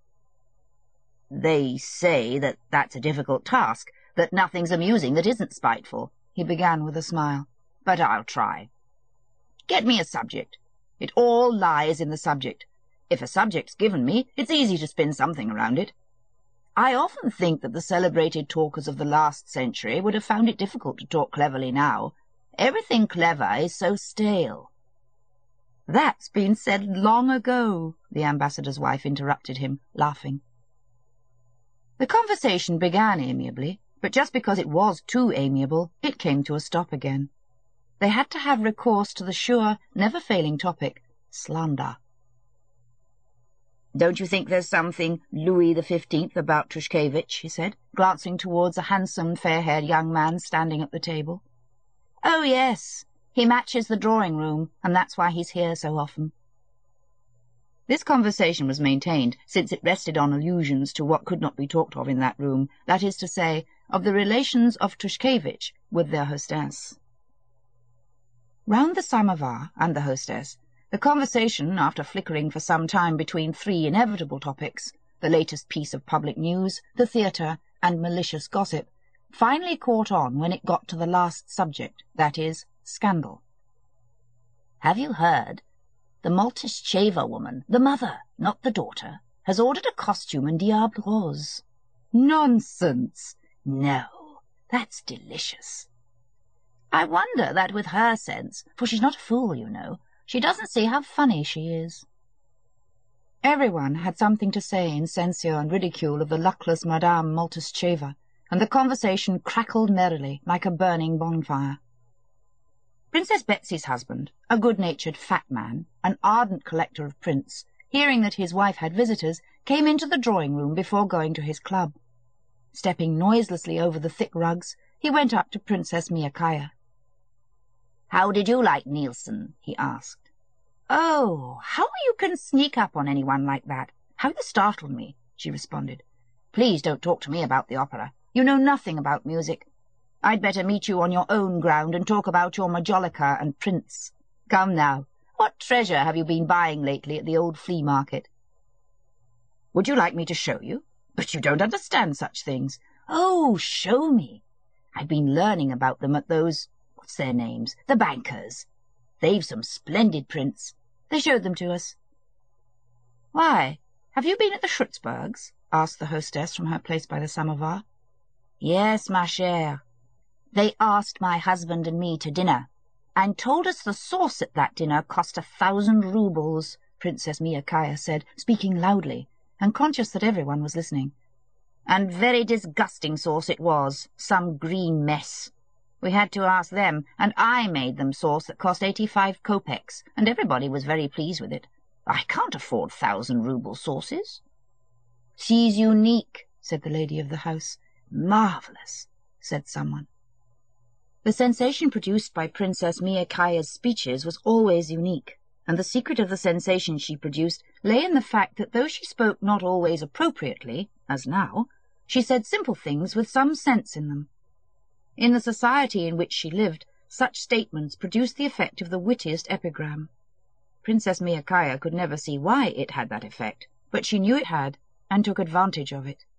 "They say that that's a difficult task, that nothing's amusing that isn't spiteful," he began with a smile. "But I'll try. Get me a subject. It all lies in the subject. If a subject's given me, it's easy to spin something around it. I often think that the celebrated talkers of the last century would have found it difficult to talk cleverly now. Everything clever is so stale." "That's been said long ago," the ambassador's wife interrupted him, laughing. The conversation began amiably, but just because it was too amiable, it came to a stop again. They had to have recourse to the sure, never-failing topic, slander. "Don't you think there's something Louis the Fifteenth about Tushkevich?" he said, glancing towards a handsome, fair-haired young man standing at the table. "Oh, yes. He matches the drawing-room, and that's why he's here so often." This conversation was maintained, since it rested on allusions to what could not be talked of in that room, that is to say, of the relations of Tushkevich with their hostess. Round the samovar and the hostess, the conversation, after flickering for some time between three inevitable topics, the latest piece of public news, the theatre, and malicious gossip, finally caught on when it got to the last subject, that is, scandal. "Have you heard? The Maltishcheva woman, the mother, not the daughter, has ordered a costume in Diable Rose." "Nonsense!" "No, that's delicious. I wonder that with her sense, for she's not a fool, you know, she doesn't see how funny she is." Everyone had something to say in censure and ridicule of the luckless Madame Maltishcheva, and the conversation crackled merrily like a burning bonfire. Princess Betsy's husband, a good-natured fat man, an ardent collector of prints, hearing that his wife had visitors, came into the drawing-room before going to his club. Stepping noiselessly over the thick rugs, he went up to Princess Myakaya. "How did you like Nielsen?" he asked. "Oh, how you can sneak up on anyone like that! How you startled me!" she responded. "Please don't talk to me about the opera. You know nothing about music. I'd better meet you on your own ground and talk about your majolica and prints. Come now, what treasure have you been buying lately at the old flea market?" "Would you like me to show you? But you don't understand such things." "Oh, show me." "I've been learning about them at those, what's their names, the bankers. They've some splendid prints." They showed them to us. "Why, have you been at the Schrutzbergs?" asked the hostess from her place by the samovar. "Yes, ma chère. They asked my husband and me to dinner, and told us the sauce at that dinner cost a thousand roubles," Princess Myakaya said, speaking loudly, and conscious that everyone was listening. "And very disgusting sauce it was, some green mess. We had to ask them, and I made them sauce that cost eighty-five kopecks, and everybody was very pleased with it. I can't afford thousand-rouble sauces." "She's unique," said the lady of the house. "Marvellous," said someone. The sensation produced by Princess Myakaya's speeches was always unique, and the secret of the sensation she produced lay in the fact that though she spoke not always appropriately, as now, she said simple things with some sense in them. In the society in which she lived, such statements produced the effect of the wittiest epigram. Princess Myakaya could never see why it had that effect, but she knew it had, and took advantage of it.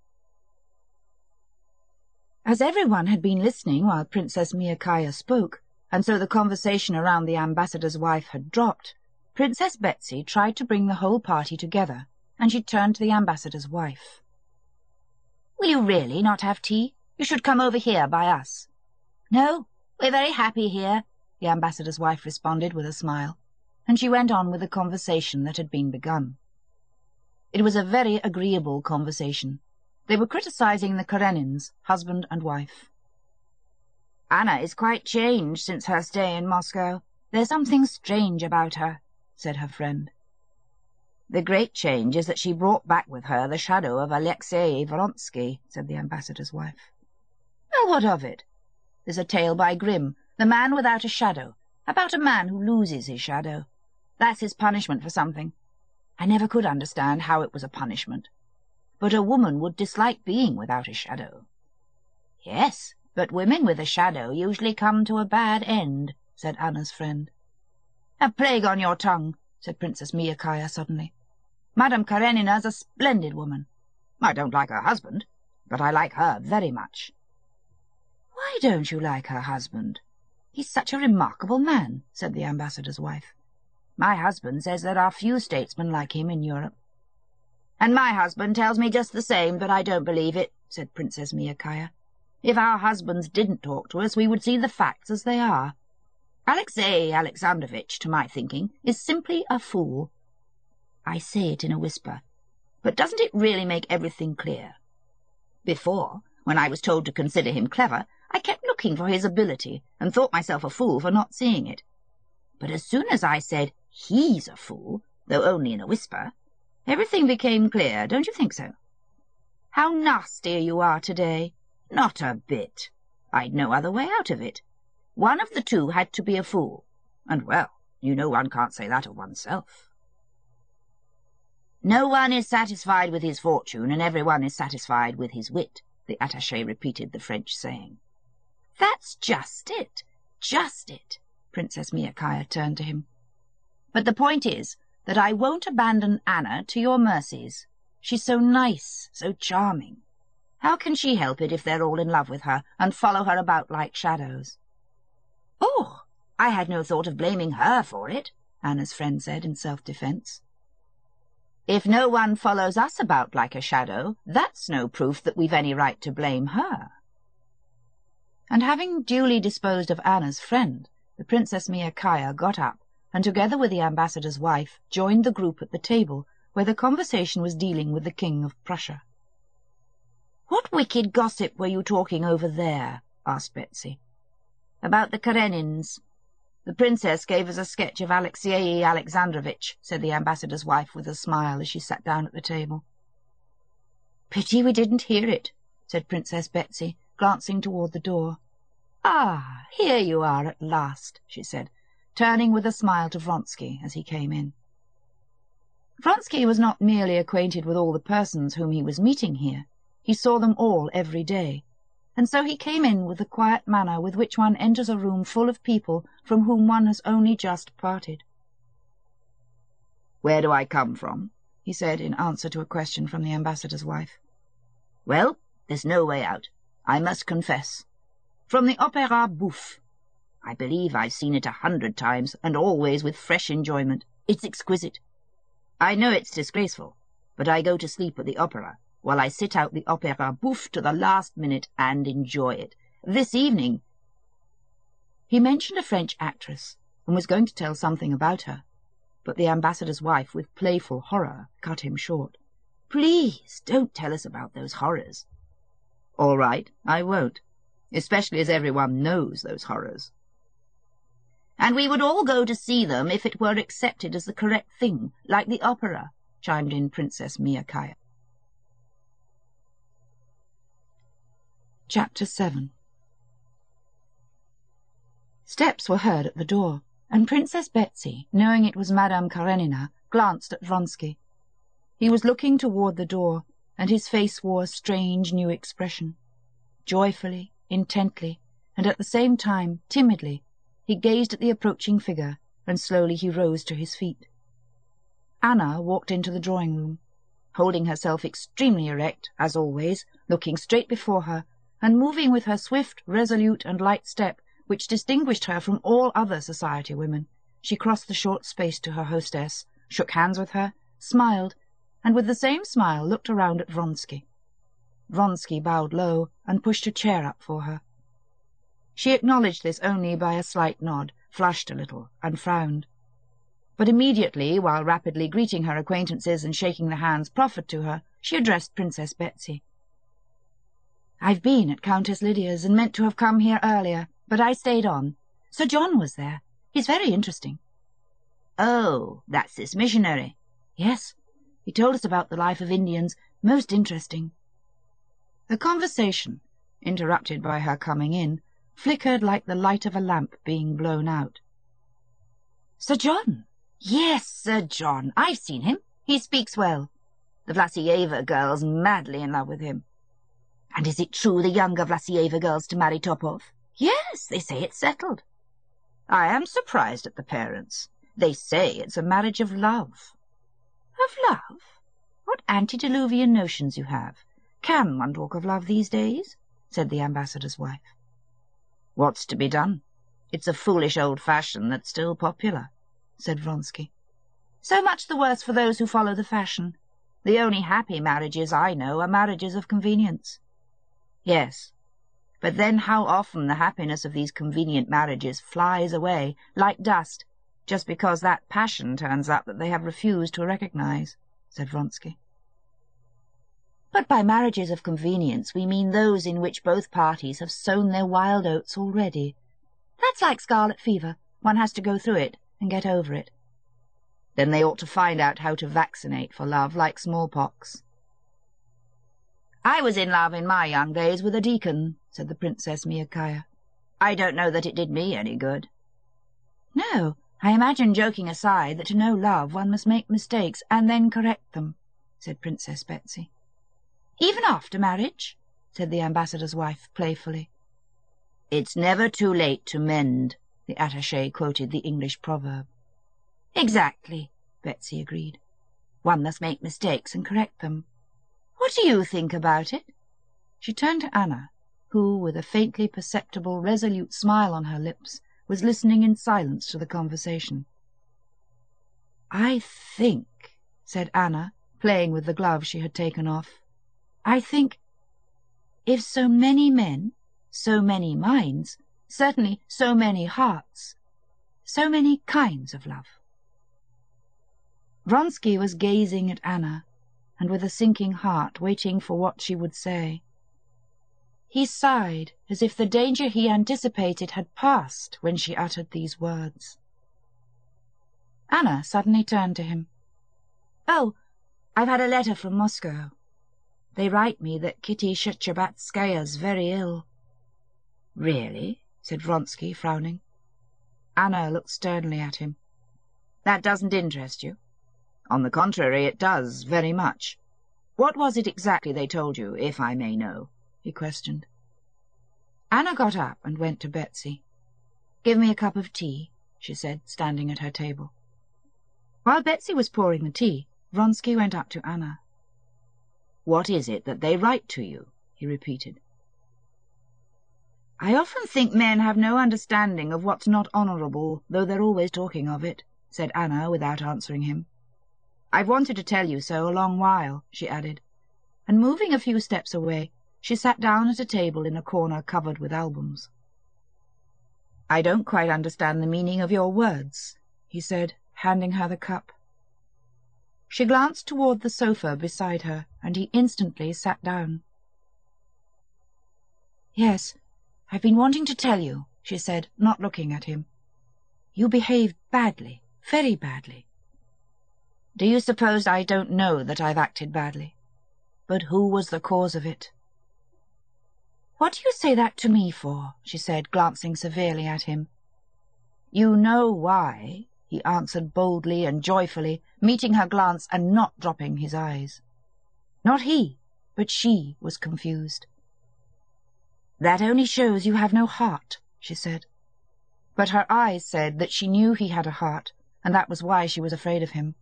As everyone had been listening while Princess Myakaya spoke, and so the conversation around the ambassador's wife had dropped, Princess Betsy tried to bring the whole party together, and she turned to the ambassador's wife. "Will you really not have tea? You should come over here by us." "No, we're very happy here," the ambassador's wife responded with a smile, and she went on with the conversation that had been begun. It was a very agreeable conversation. They were criticizing the Karenins, husband and wife. "Anna is quite changed since her stay in Moscow. There's something strange about her," said her friend. "The great change is that she brought back with her the shadow of Alexei Vronsky," said the ambassador's wife. "Well, what of it? There's a tale by Grimm, The Man Without a Shadow, about a man who loses his shadow. That's his punishment for something. I never could understand how it was a punishment. But a woman would dislike being without a shadow." "Yes, but women with a shadow usually come to a bad end," said Anna's friend. "A plague on your tongue. said Princess Myakaya suddenly. "Madame Karenina's a splendid woman. I don't like her husband, but I like her very much." "Why don't you like her husband? He's such a remarkable man," said the ambassador's wife. "My husband says there are few statesmen like him in Europe." "And my husband tells me just the same, but I don't believe it," said Princess Myakaya. "If our husbands didn't talk to us, we would see the facts as they are. Alexei Alexandrovitch, to my thinking, is simply a fool. I say it in a whisper, but doesn't it really make everything clear? Before, when I was told to consider him clever, I kept looking for his ability and thought myself a fool for not seeing it. But as soon as I said he's a fool, though only in a whisper, everything became clear, don't you think so? How nasty you are today! Not a bit. I'd no other way out of it. One of the two had to be a fool, and, well, you know one can't say that of oneself." "No one is satisfied with his fortune, and everyone is satisfied with his wit," the attaché repeated the French saying. "That's just it, just it." Princess Myakaya turned to him. "But the point is that I won't abandon Anna to your mercies. She's so nice, so charming. How can she help it if they're all in love with her and follow her about like shadows?" "Oh, I had no thought of blaming her for it," Anna's friend said in self-defense. "If no one follows us about like a shadow, that's no proof that we've any right to blame her." And having duly disposed of Anna's friend, the Princess Myakaya got up, and together with the ambassador's wife joined the group at the table, where the conversation was dealing with the King of Prussia. "What wicked gossip were you talking over there?" asked Betsy. "About the Karenins. The princess gave us a sketch of Alexei Alexandrovitch," said the ambassador's wife with a smile as she sat down at the table. "Pity we didn't hear it," said Princess Betsy, glancing toward the door. "Ah, here you are at last," she said, turning with a smile to Vronsky as he came in. Vronsky was not merely acquainted with all the persons whom he was meeting here, he saw them all every day, and so he came in with the quiet manner with which one enters a room full of people from whom one has only just parted. "Where do I come from?" he said in answer to a question from the ambassador's wife. "Well, there's no way out, I must confess. From the Opéra Bouffe. I believe I've seen it a hundred times, and always with fresh enjoyment. It's exquisite. I know it's disgraceful, but I go to sleep at the opera, while I sit out the Opéra Bouffe to the last minute and enjoy it. This evening—" He mentioned a French actress, and was going to tell something about her, but the ambassador's wife, with playful horror, cut him short. "Please, don't tell us about those horrors." "All right, I won't, especially as everyone knows those horrors." "And we would all go to see them if it were accepted as the correct thing, like the opera," chimed in Princess Myakaya. Chapter seven. Steps were heard at the door, and Princess Betsy, knowing it was Madame Karenina, glanced at Vronsky. He was looking toward the door, and his face wore a strange new expression. Joyfully, intently, and at the same time timidly, he gazed at the approaching figure, and slowly he rose to his feet. Anna walked into the drawing-room, holding herself extremely erect, as always, looking straight before her, and moving with her swift, resolute, and light step, which distinguished her from all other society women. She crossed the short space to her hostess, shook hands with her, smiled, and with the same smile looked around at Vronsky. Vronsky bowed low and pushed a chair up for her. She acknowledged this only by a slight nod, flushed a little, and frowned. But immediately, while rapidly greeting her acquaintances and shaking the hands proffered to her, she addressed Princess Betsy. "I've been at Countess Lydia's and meant to have come here earlier, but I stayed on. Sir John was there. He's very interesting." "Oh, that's this missionary?" "Yes. He told us about the life of Indians. Most interesting." The conversation, interrupted by her coming in, flickered like the light of a lamp being blown out. "Sir John?" "Yes, Sir John. I've seen him. He speaks well. The Vlasieva girl's madly in love with him." "And is it true the younger Vlasieva girl's to marry Topov?" "Yes, they say it's settled." "I am surprised at the parents. They say it's a marriage of love. Of love? What antediluvian notions you have. Can one talk of love these days? Said the ambassador's wife. What's to be done? It's a foolish old fashion that's still popular, said Vronsky. So much the worse for those who follow the fashion. The only happy marriages I know are marriages of convenience. Yes, but then how often the happiness of these convenient marriages flies away, like dust, just because that passion turns up that they have refused to recognize, said Vronsky. But by marriages of convenience we mean those in which both parties have sown their wild oats already. That's like scarlet fever. One has to go through it and get over it. Then they ought to find out how to vaccinate for love, like smallpox. I was in love in my young days with a deacon, said the Princess Miakaya. I don't know that it did me any good. No, I imagine, joking aside, that to know love one must make mistakes and then correct them, said Princess Betsy. Even after marriage? Said the ambassador's wife playfully. It's never too late to mend, the attaché quoted the English proverb. Exactly, Betsy agreed. One must make mistakes and correct them. What do you think about it? She turned to Anna, who, with a faintly perceptible, resolute smile on her lips, was listening in silence to the conversation. I think, said Anna, playing with the glove she had taken off, I think, if so many men, so many minds, certainly so many hearts, so many kinds of love. Vronsky was gazing at Anna, and with a sinking heart waiting for what she would say. He sighed, as if the danger he anticipated had passed when she uttered these words. Anna suddenly turned to him. Oh, I've had a letter from Moscow. They write me that Kitty Shcherbetskaya's very ill. Really? Said Vronsky, frowning. Anna looked sternly at him. That doesn't interest you? On the contrary, it does, very much. What was it exactly they told you, if I may know? He questioned. Anna got up and went to Betsy. Give me a cup of tea, she said, standing at her table. While Betsy was pouring the tea, Vronsky went up to Anna. What is it that they write to you? He repeated. I often think men have no understanding of what's not honourable, though they're always talking of it, said Anna without answering him. I've wanted to tell you so a long while, she added, and moving a few steps away, she sat down at a table in a corner covered with albums. I don't quite understand the meaning of your words, he said, handing her the cup. She glanced toward the sofa beside her, and he instantly sat down. Yes, I've been wanting to tell you, she said, not looking at him. You behaved badly, very badly. Do you suppose I don't know that I've acted badly? But who was the cause of it? What do you say that to me for? She said, glancing severely at him. You know why, he answered boldly and joyfully, meeting her glance and not dropping his eyes. Not he, but she was confused. That only shows you have no heart, she said. But her eyes said that she knew he had a heart, and that was why she was afraid of him.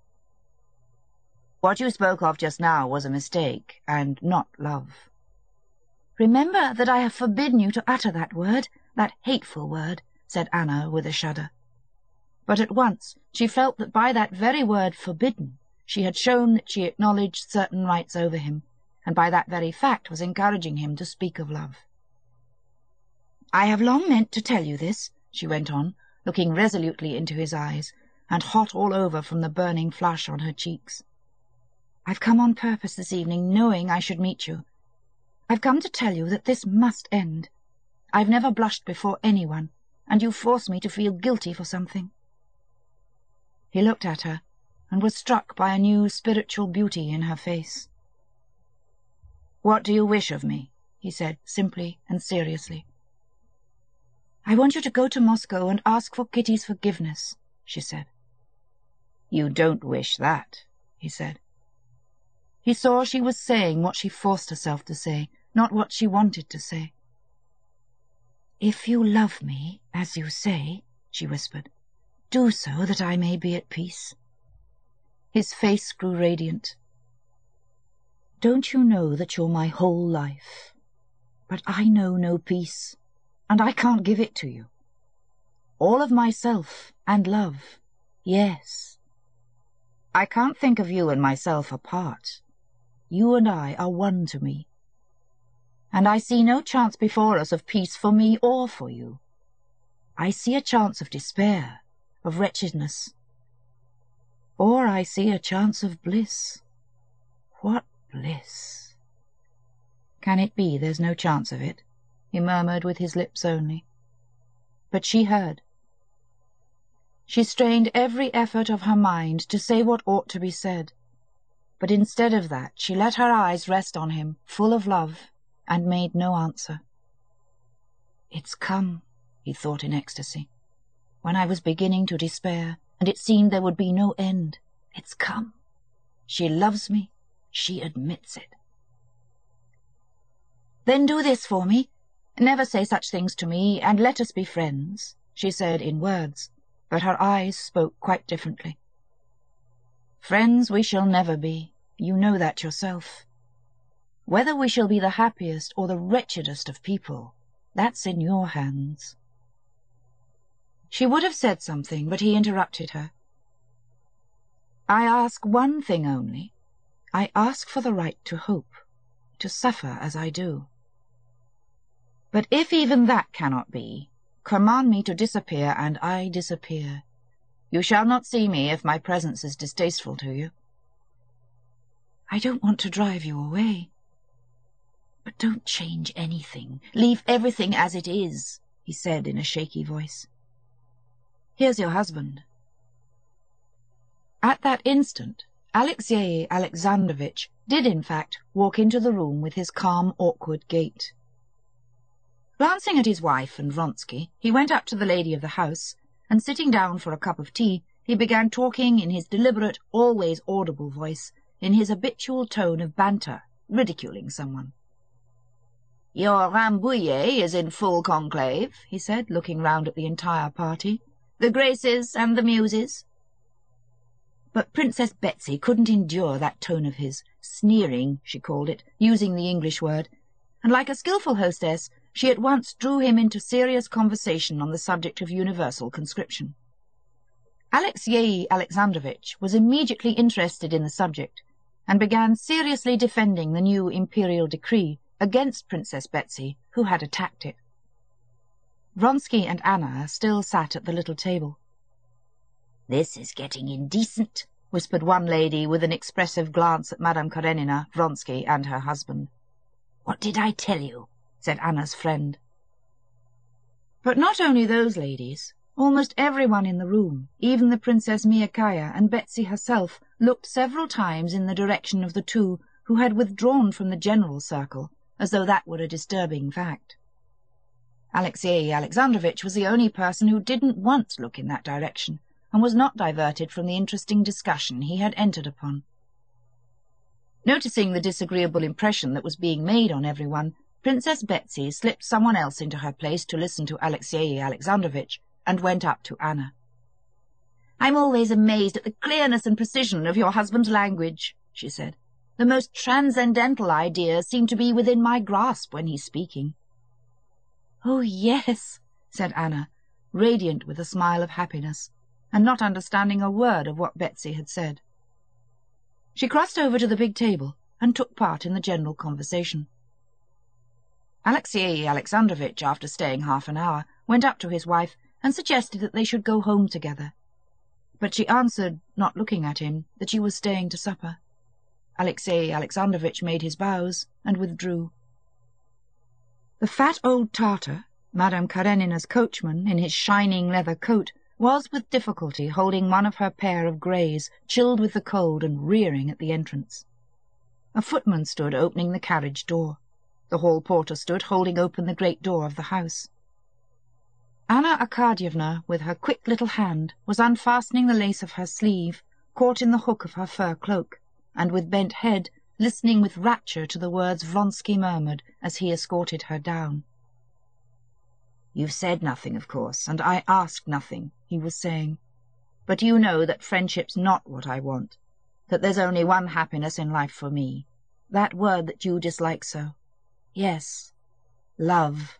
What you spoke of just now was a mistake, and not love. Remember that I have forbidden you to utter that word, that hateful word, said Anna with a shudder. But at once she felt that by that very word forbidden she had shown that she acknowledged certain rights over him, and by that very fact was encouraging him to speak of love. I have long meant to tell you this, she went on, looking resolutely into his eyes, and hot all over from the burning flush on her cheeks. I've come on purpose this evening, knowing I should meet you. I've come to tell you that this must end. I've never blushed before anyone, and you force me to feel guilty for something. He looked at her, and was struck by a new spiritual beauty in her face. What do you wish of me? He said, simply and seriously. I want you to go to Moscow and ask for Kitty's forgiveness, she said. You don't wish that, he said. He saw she was saying what she forced herself to say, not what she wanted to say. If you love me, as you say, she whispered, Do so that I may be at peace." His face grew radiant. "Don't you know that you're my whole life? But I know no peace, and I can't give it to you. All of myself and love, yes. I can't think of you and myself apart. You and I are one to me. And I see no chance before us of peace for me or for you. I see a chance of despair, of wretchedness. Or I see a chance of bliss. What bliss!" "Can it be there's no chance of it?" he murmured with his lips only. But she heard. She strained every effort of her mind to say what ought to be said, but instead of that she let her eyes rest on him, full of love, and made no answer. "It's come," he thought in ecstasy, "when I was beginning to despair, and it seemed there would be no end. It's come. She loves me. She admits it." "Then do this for me. Never say such things to me, and let us be friends," she said in words, but her eyes spoke quite differently. "Friends we shall never be. You know that yourself. Whether we shall be the happiest or the wretchedest of people, that's in your hands." She would have said something, but he interrupted her. "I ask one thing only. I ask for the right to hope, to suffer as I do. But if even that cannot be, command me to disappear, and I disappear. You shall not see me if my presence is distasteful to you." "I don't want to drive you away." "But don't change anything. Leave everything as it is," he said in a shaky voice. "Here's your husband." At that instant, Alexey Alexandrovitch did in fact walk into the room with his calm, awkward gait. Glancing at his wife and Vronsky, he went up to the lady of the house, and sitting down for a cup of tea, he began talking in his deliberate, always audible voice, in his habitual tone of banter, ridiculing someone. "Your Rambouillet is in full conclave," he said, looking round at the entire party. "The Graces and the Muses." But Princess Betsy couldn't endure that tone of his, sneering, she called it, using the English word, and like a skilful hostess, she at once drew him into serious conversation on the subject of universal conscription. Alexey Alexandrovitch was immediately interested in the subject, and began seriously defending the new imperial decree against Princess Betsy, who had attacked it. Vronsky and Anna still sat at the little table. "This is getting indecent," whispered one lady with an expressive glance at Madame Karenina, Vronsky, and her husband. "What did I tell you?" said Anna's friend. But not only those ladies. Almost everyone in the room, even the Princess Miakaya and Betsy herself, looked several times in the direction of the two who had withdrawn from the general circle, as though that were a disturbing fact. Alexey Alexandrovitch was the only person who didn't once look in that direction, and was not diverted from the interesting discussion he had entered upon. Noticing the disagreeable impression that was being made on everyone, Princess Betsy slipped someone else into her place to listen to Alexey Alexandrovitch, and went up to Anna. "I'm always amazed at the clearness and precision of your husband's language," she said. "The most transcendental ideas seem to be within my grasp when he's speaking." "Oh, yes," said Anna, radiant with a smile of happiness, and not understanding a word of what Betsy had said. She crossed over to the big table and took part in the general conversation. Alexey Alexandrovitch, after staying half an hour, went up to his wife and suggested that they should go home together. But she answered, not looking at him, that she was staying to supper. Alexey Alexandrovitch made his bows and withdrew. The fat old Tartar, Madame Karenina's coachman, in his shining leather coat, was with difficulty holding one of her pair of greys, chilled with the cold and rearing at the entrance. A footman stood opening the carriage door. The hall porter stood holding open the great door of the house. Anna Arkadyevna, with her quick little hand, was unfastening the lace of her sleeve, caught in the hook of her fur cloak, and with bent head, listening with rapture to the words Vronsky murmured as he escorted her down. "You've said nothing, of course, and I asked nothing," he was saying, But you know that friendship's not what I want, that there's only one happiness in life for me, that word that you dislike so. Yes, love."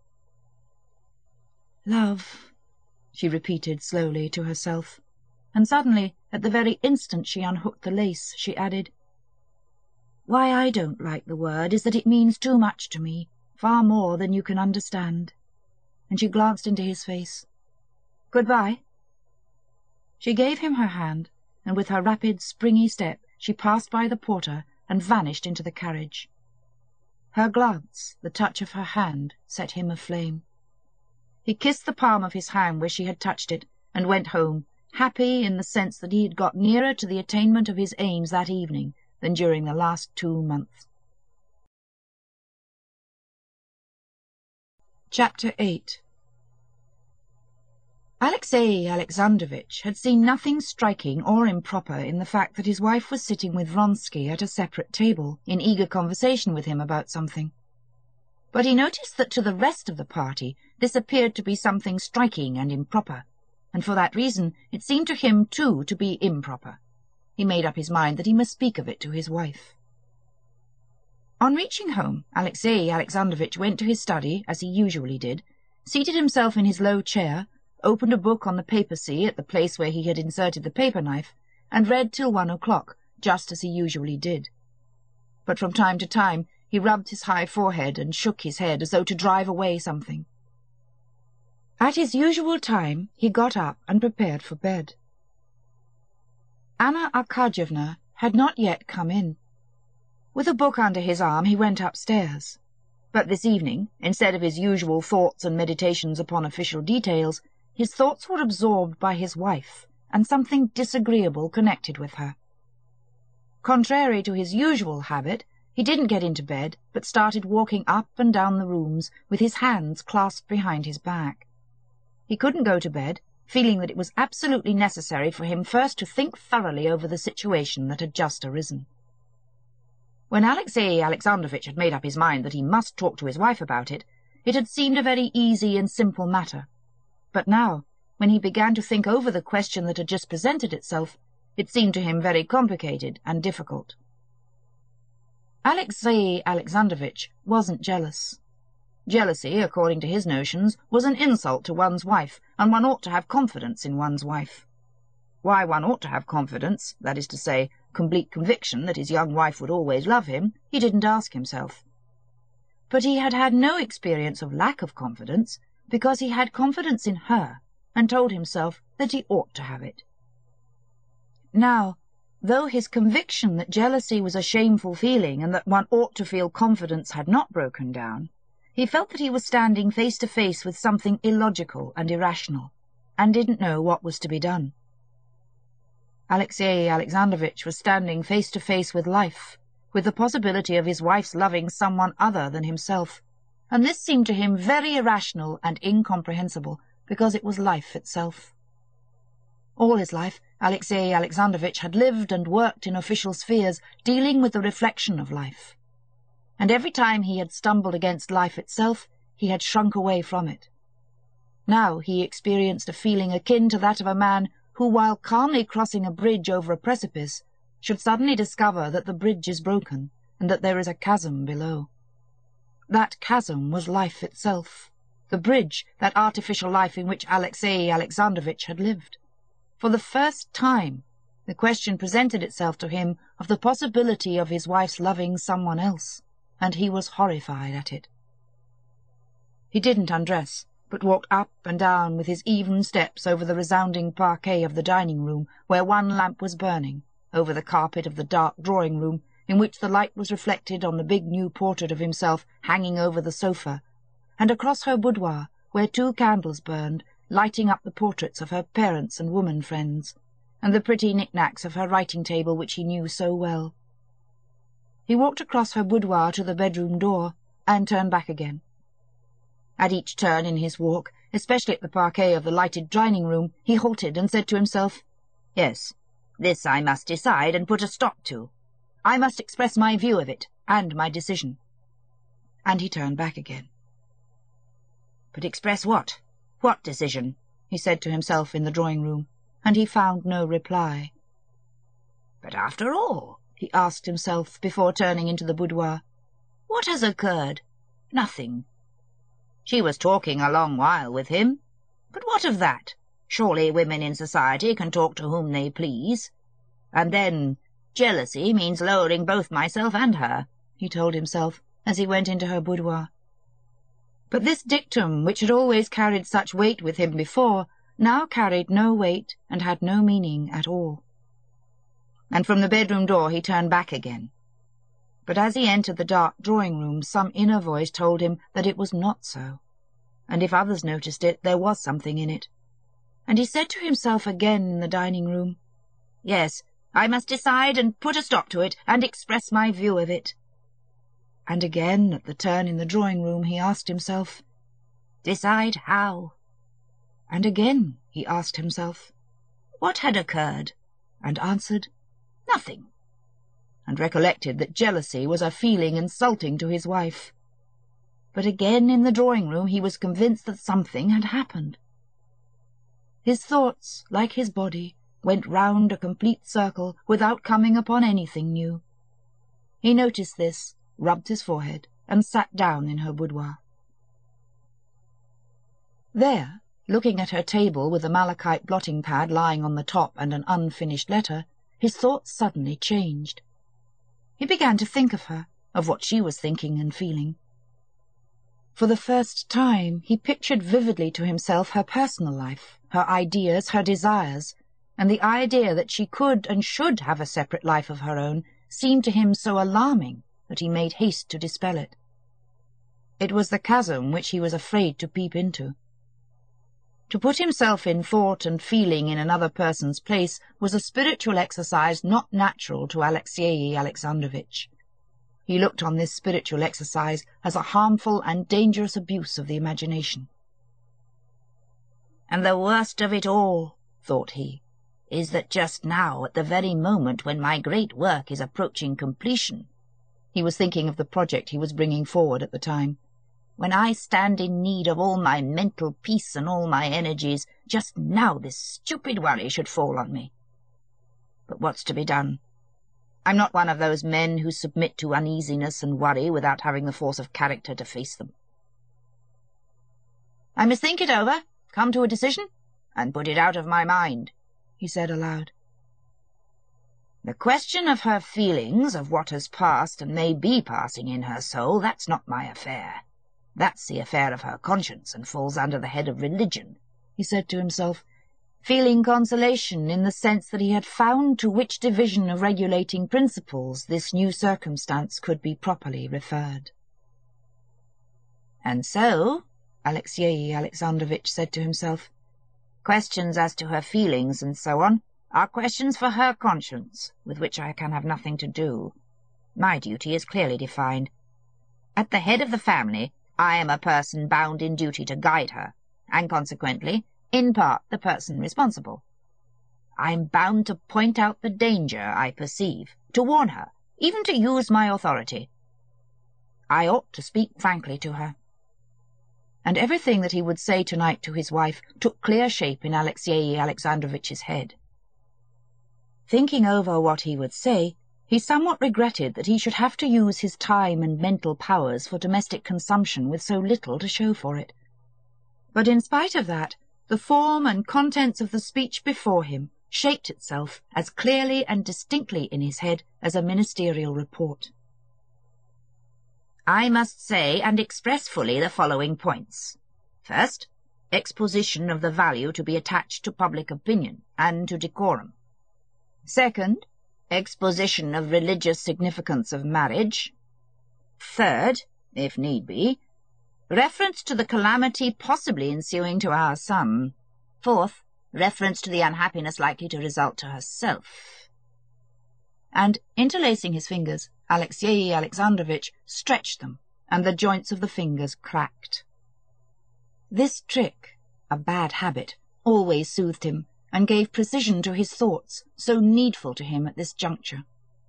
"Love," she repeated slowly to herself, and suddenly, at the very instant she unhooked the lace, she added, "Why I don't like the word is that it means too much to me, far more than you can understand." And she glanced into his face. "Good-bye." She gave him her hand, and with her rapid, springy step she passed by the porter and vanished into the carriage. Her glance, the touch of her hand, set him aflame. He kissed the palm of his hand where she had touched it, and went home, happy in the sense that he had got nearer to the attainment of his aims that evening than during the last two months. Chapter eight. Alexey Alexandrovitch had seen nothing striking or improper in the fact that his wife was sitting with Vronsky at a separate table, in eager conversation with him about something. But he noticed that to the rest of the party this appeared to be something striking and improper, and for that reason it seemed to him too to be improper. He made up his mind that he must speak of it to his wife. On reaching home, Alexey Alexandrovitch went to his study, as he usually did, seated himself in his low chair, opened a book on the papacy at the place where he had inserted the paper-knife, and read till one o'clock, just as he usually did. But from time to time he rubbed his high forehead and shook his head as though to drive away something. At his usual time he got up and prepared for bed. Anna Arkadyevna had not yet come in. With a book under his arm he went upstairs. But this evening, instead of his usual thoughts and meditations upon official details, his thoughts were absorbed by his wife and something disagreeable connected with her. Contrary to his usual habit, he didn't get into bed, but started walking up and down the rooms with his hands clasped behind his back. He couldn't go to bed, feeling that it was absolutely necessary for him first to think thoroughly over the situation that had just arisen. When Alexey Alexandrovitch had made up his mind that he must talk to his wife about it, it had seemed a very easy and simple matter. But now, when he began to think over the question that had just presented itself, it seemed to him very complicated and difficult. Alexey Alexandrovitch wasn't jealous. Jealousy, according to his notions, was an insult to one's wife, and one ought to have confidence in one's wife. Why one ought to have confidence, that is to say, complete conviction that his young wife would always love him, he didn't ask himself. But he had had no experience of lack of confidence, because he had confidence in her, and told himself that he ought to have it. Now, though his conviction that jealousy was a shameful feeling and that one ought to feel confidence had not broken down, he felt that he was standing face to face with something illogical and irrational, and didn't know what was to be done. Alexey Alexandrovitch was standing face to face with life, with the possibility of his wife's loving someone other than himself, and this seemed to him very irrational and incomprehensible, because it was life itself. All his life, Alexey Alexandrovitch had lived and worked in official spheres, dealing with the reflection of life. And every time he had stumbled against life itself, he had shrunk away from it. Now he experienced a feeling akin to that of a man who, while calmly crossing a bridge over a precipice, should suddenly discover that the bridge is broken and that there is a chasm below. That chasm was life itself, the bridge, that artificial life in which Alexey Alexandrovitch had lived. For the first time, the question presented itself to him of the possibility of his wife's loving someone else, and he was horrified at it. He didn't undress, but walked up and down with his even steps over the resounding parquet of the dining-room, where one lamp was burning, over the carpet of the dark drawing-room, in which the light was reflected on the big new portrait of himself hanging over the sofa, and across her boudoir, where two candles burned, lighting up the portraits of her parents and woman friends, and the pretty knick-knacks of her writing-table which he knew so well. He walked across her boudoir to the bedroom door, and turned back again. At each turn in his walk, especially at the parquet of the lighted dining-room, he halted and said to himself, "Yes, this I must decide and put a stop to. I must express my view of it, and my decision." And he turned back again. "But express what? What decision?" he said to himself in the drawing-room, and he found no reply. But after all, he asked himself before turning into the boudoir, what has occurred? Nothing. She was talking a long while with him, but what of that? Surely women in society can talk to whom they please. And then, jealousy means lowering both myself and her, he told himself as he went into her boudoir. But this dictum, which had always carried such weight with him before, now carried no weight and had no meaning at all. And from the bedroom door he turned back again. But as he entered the dark drawing-room, some inner voice told him that it was not so, and if others noticed it, there was something in it. And he said to himself again in the dining-room, "Yes, I must decide and put a stop to it, and express my view of it." And again, at the turn in the drawing-room, he asked himself, "Decide how?" And again he asked himself, what had occurred, and answered, nothing, and recollected that jealousy was a feeling insulting to his wife. But again in the drawing-room he was convinced that something had happened. His thoughts, like his body, went round a complete circle without coming upon anything new. He noticed this, rubbed his forehead, and sat down in her boudoir. There, looking at her table with a malachite blotting-pad lying on the top and an unfinished letter, his thoughts suddenly changed. He began to think of her, of what she was thinking and feeling. For the first time he pictured vividly to himself her personal life, her ideas, her desires, and the idea that she could and should have a separate life of her own seemed to him so alarming that he made haste to dispel it. It was the chasm which he was afraid to peep into. To put himself in thought and feeling in another person's place was a spiritual exercise not natural to Alexey Alexandrovitch. He looked on this spiritual exercise as a harmful and dangerous abuse of the imagination. "And the worst of it all," thought he, "is that just now, at the very moment when my great work is approaching completion," he was thinking of the project he was bringing forward at the time, "when I stand in need of all my mental peace and all my energies, just now this stupid worry should fall on me. But what's to be done? I'm not one of those men who submit to uneasiness and worry without having the force of character to face them. I must think it over, come to a decision, and put it out of my mind," he said aloud. "The question of her feelings, of what has passed and may be passing in her soul, that's not my affair. That's the affair of her conscience, and falls under the head of religion," he said to himself, feeling consolation in the sense that he had found to which division of regulating principles this new circumstance could be properly referred. "And so," Alexey Alexandrovitch said to himself, "questions as to her feelings and so on are questions for her conscience, with which I can have nothing to do. My duty is clearly defined. At the head of the family, I am a person bound in duty to guide her, and consequently, in part, the person responsible. I am bound to point out the danger I perceive, to warn her, even to use my authority. I ought to speak frankly to her." And everything that he would say tonight to his wife took clear shape in Alexey Alexandrovitch's head. Thinking over what he would say, he somewhat regretted that he should have to use his time and mental powers for domestic consumption with so little to show for it. But in spite of that, the form and contents of the speech before him shaped itself as clearly and distinctly in his head as a ministerial report. "I must say and express fully the following points. First, exposition of the value to be attached to public opinion and to decorum. Second, exposition of religious significance of marriage. Third, if need be, reference to the calamity possibly ensuing to our son. Fourth, reference to the unhappiness likely to result to herself." And, interlacing his fingers, Alexey Alexandrovitch stretched them, and the joints of the fingers cracked. This trick, a bad habit, always soothed him, and gave precision to his thoughts, so needful to him at this juncture.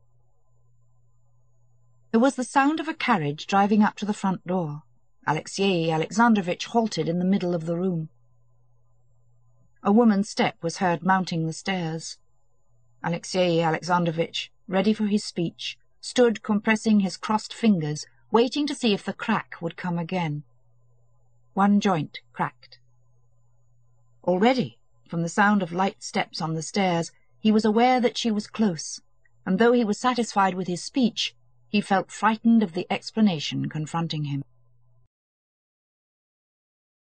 There was the sound of a carriage driving up to the front door. Alexey Alexandrovitch halted in the middle of the room. A woman's step was heard mounting the stairs. Alexey Alexandrovitch, ready for his speech, stood compressing his crossed fingers, waiting to see if the crack would come again. One joint cracked. Already, from the sound of light steps on the stairs, he was aware that she was close, and though he was satisfied with his speech, he felt frightened of the explanation confronting him.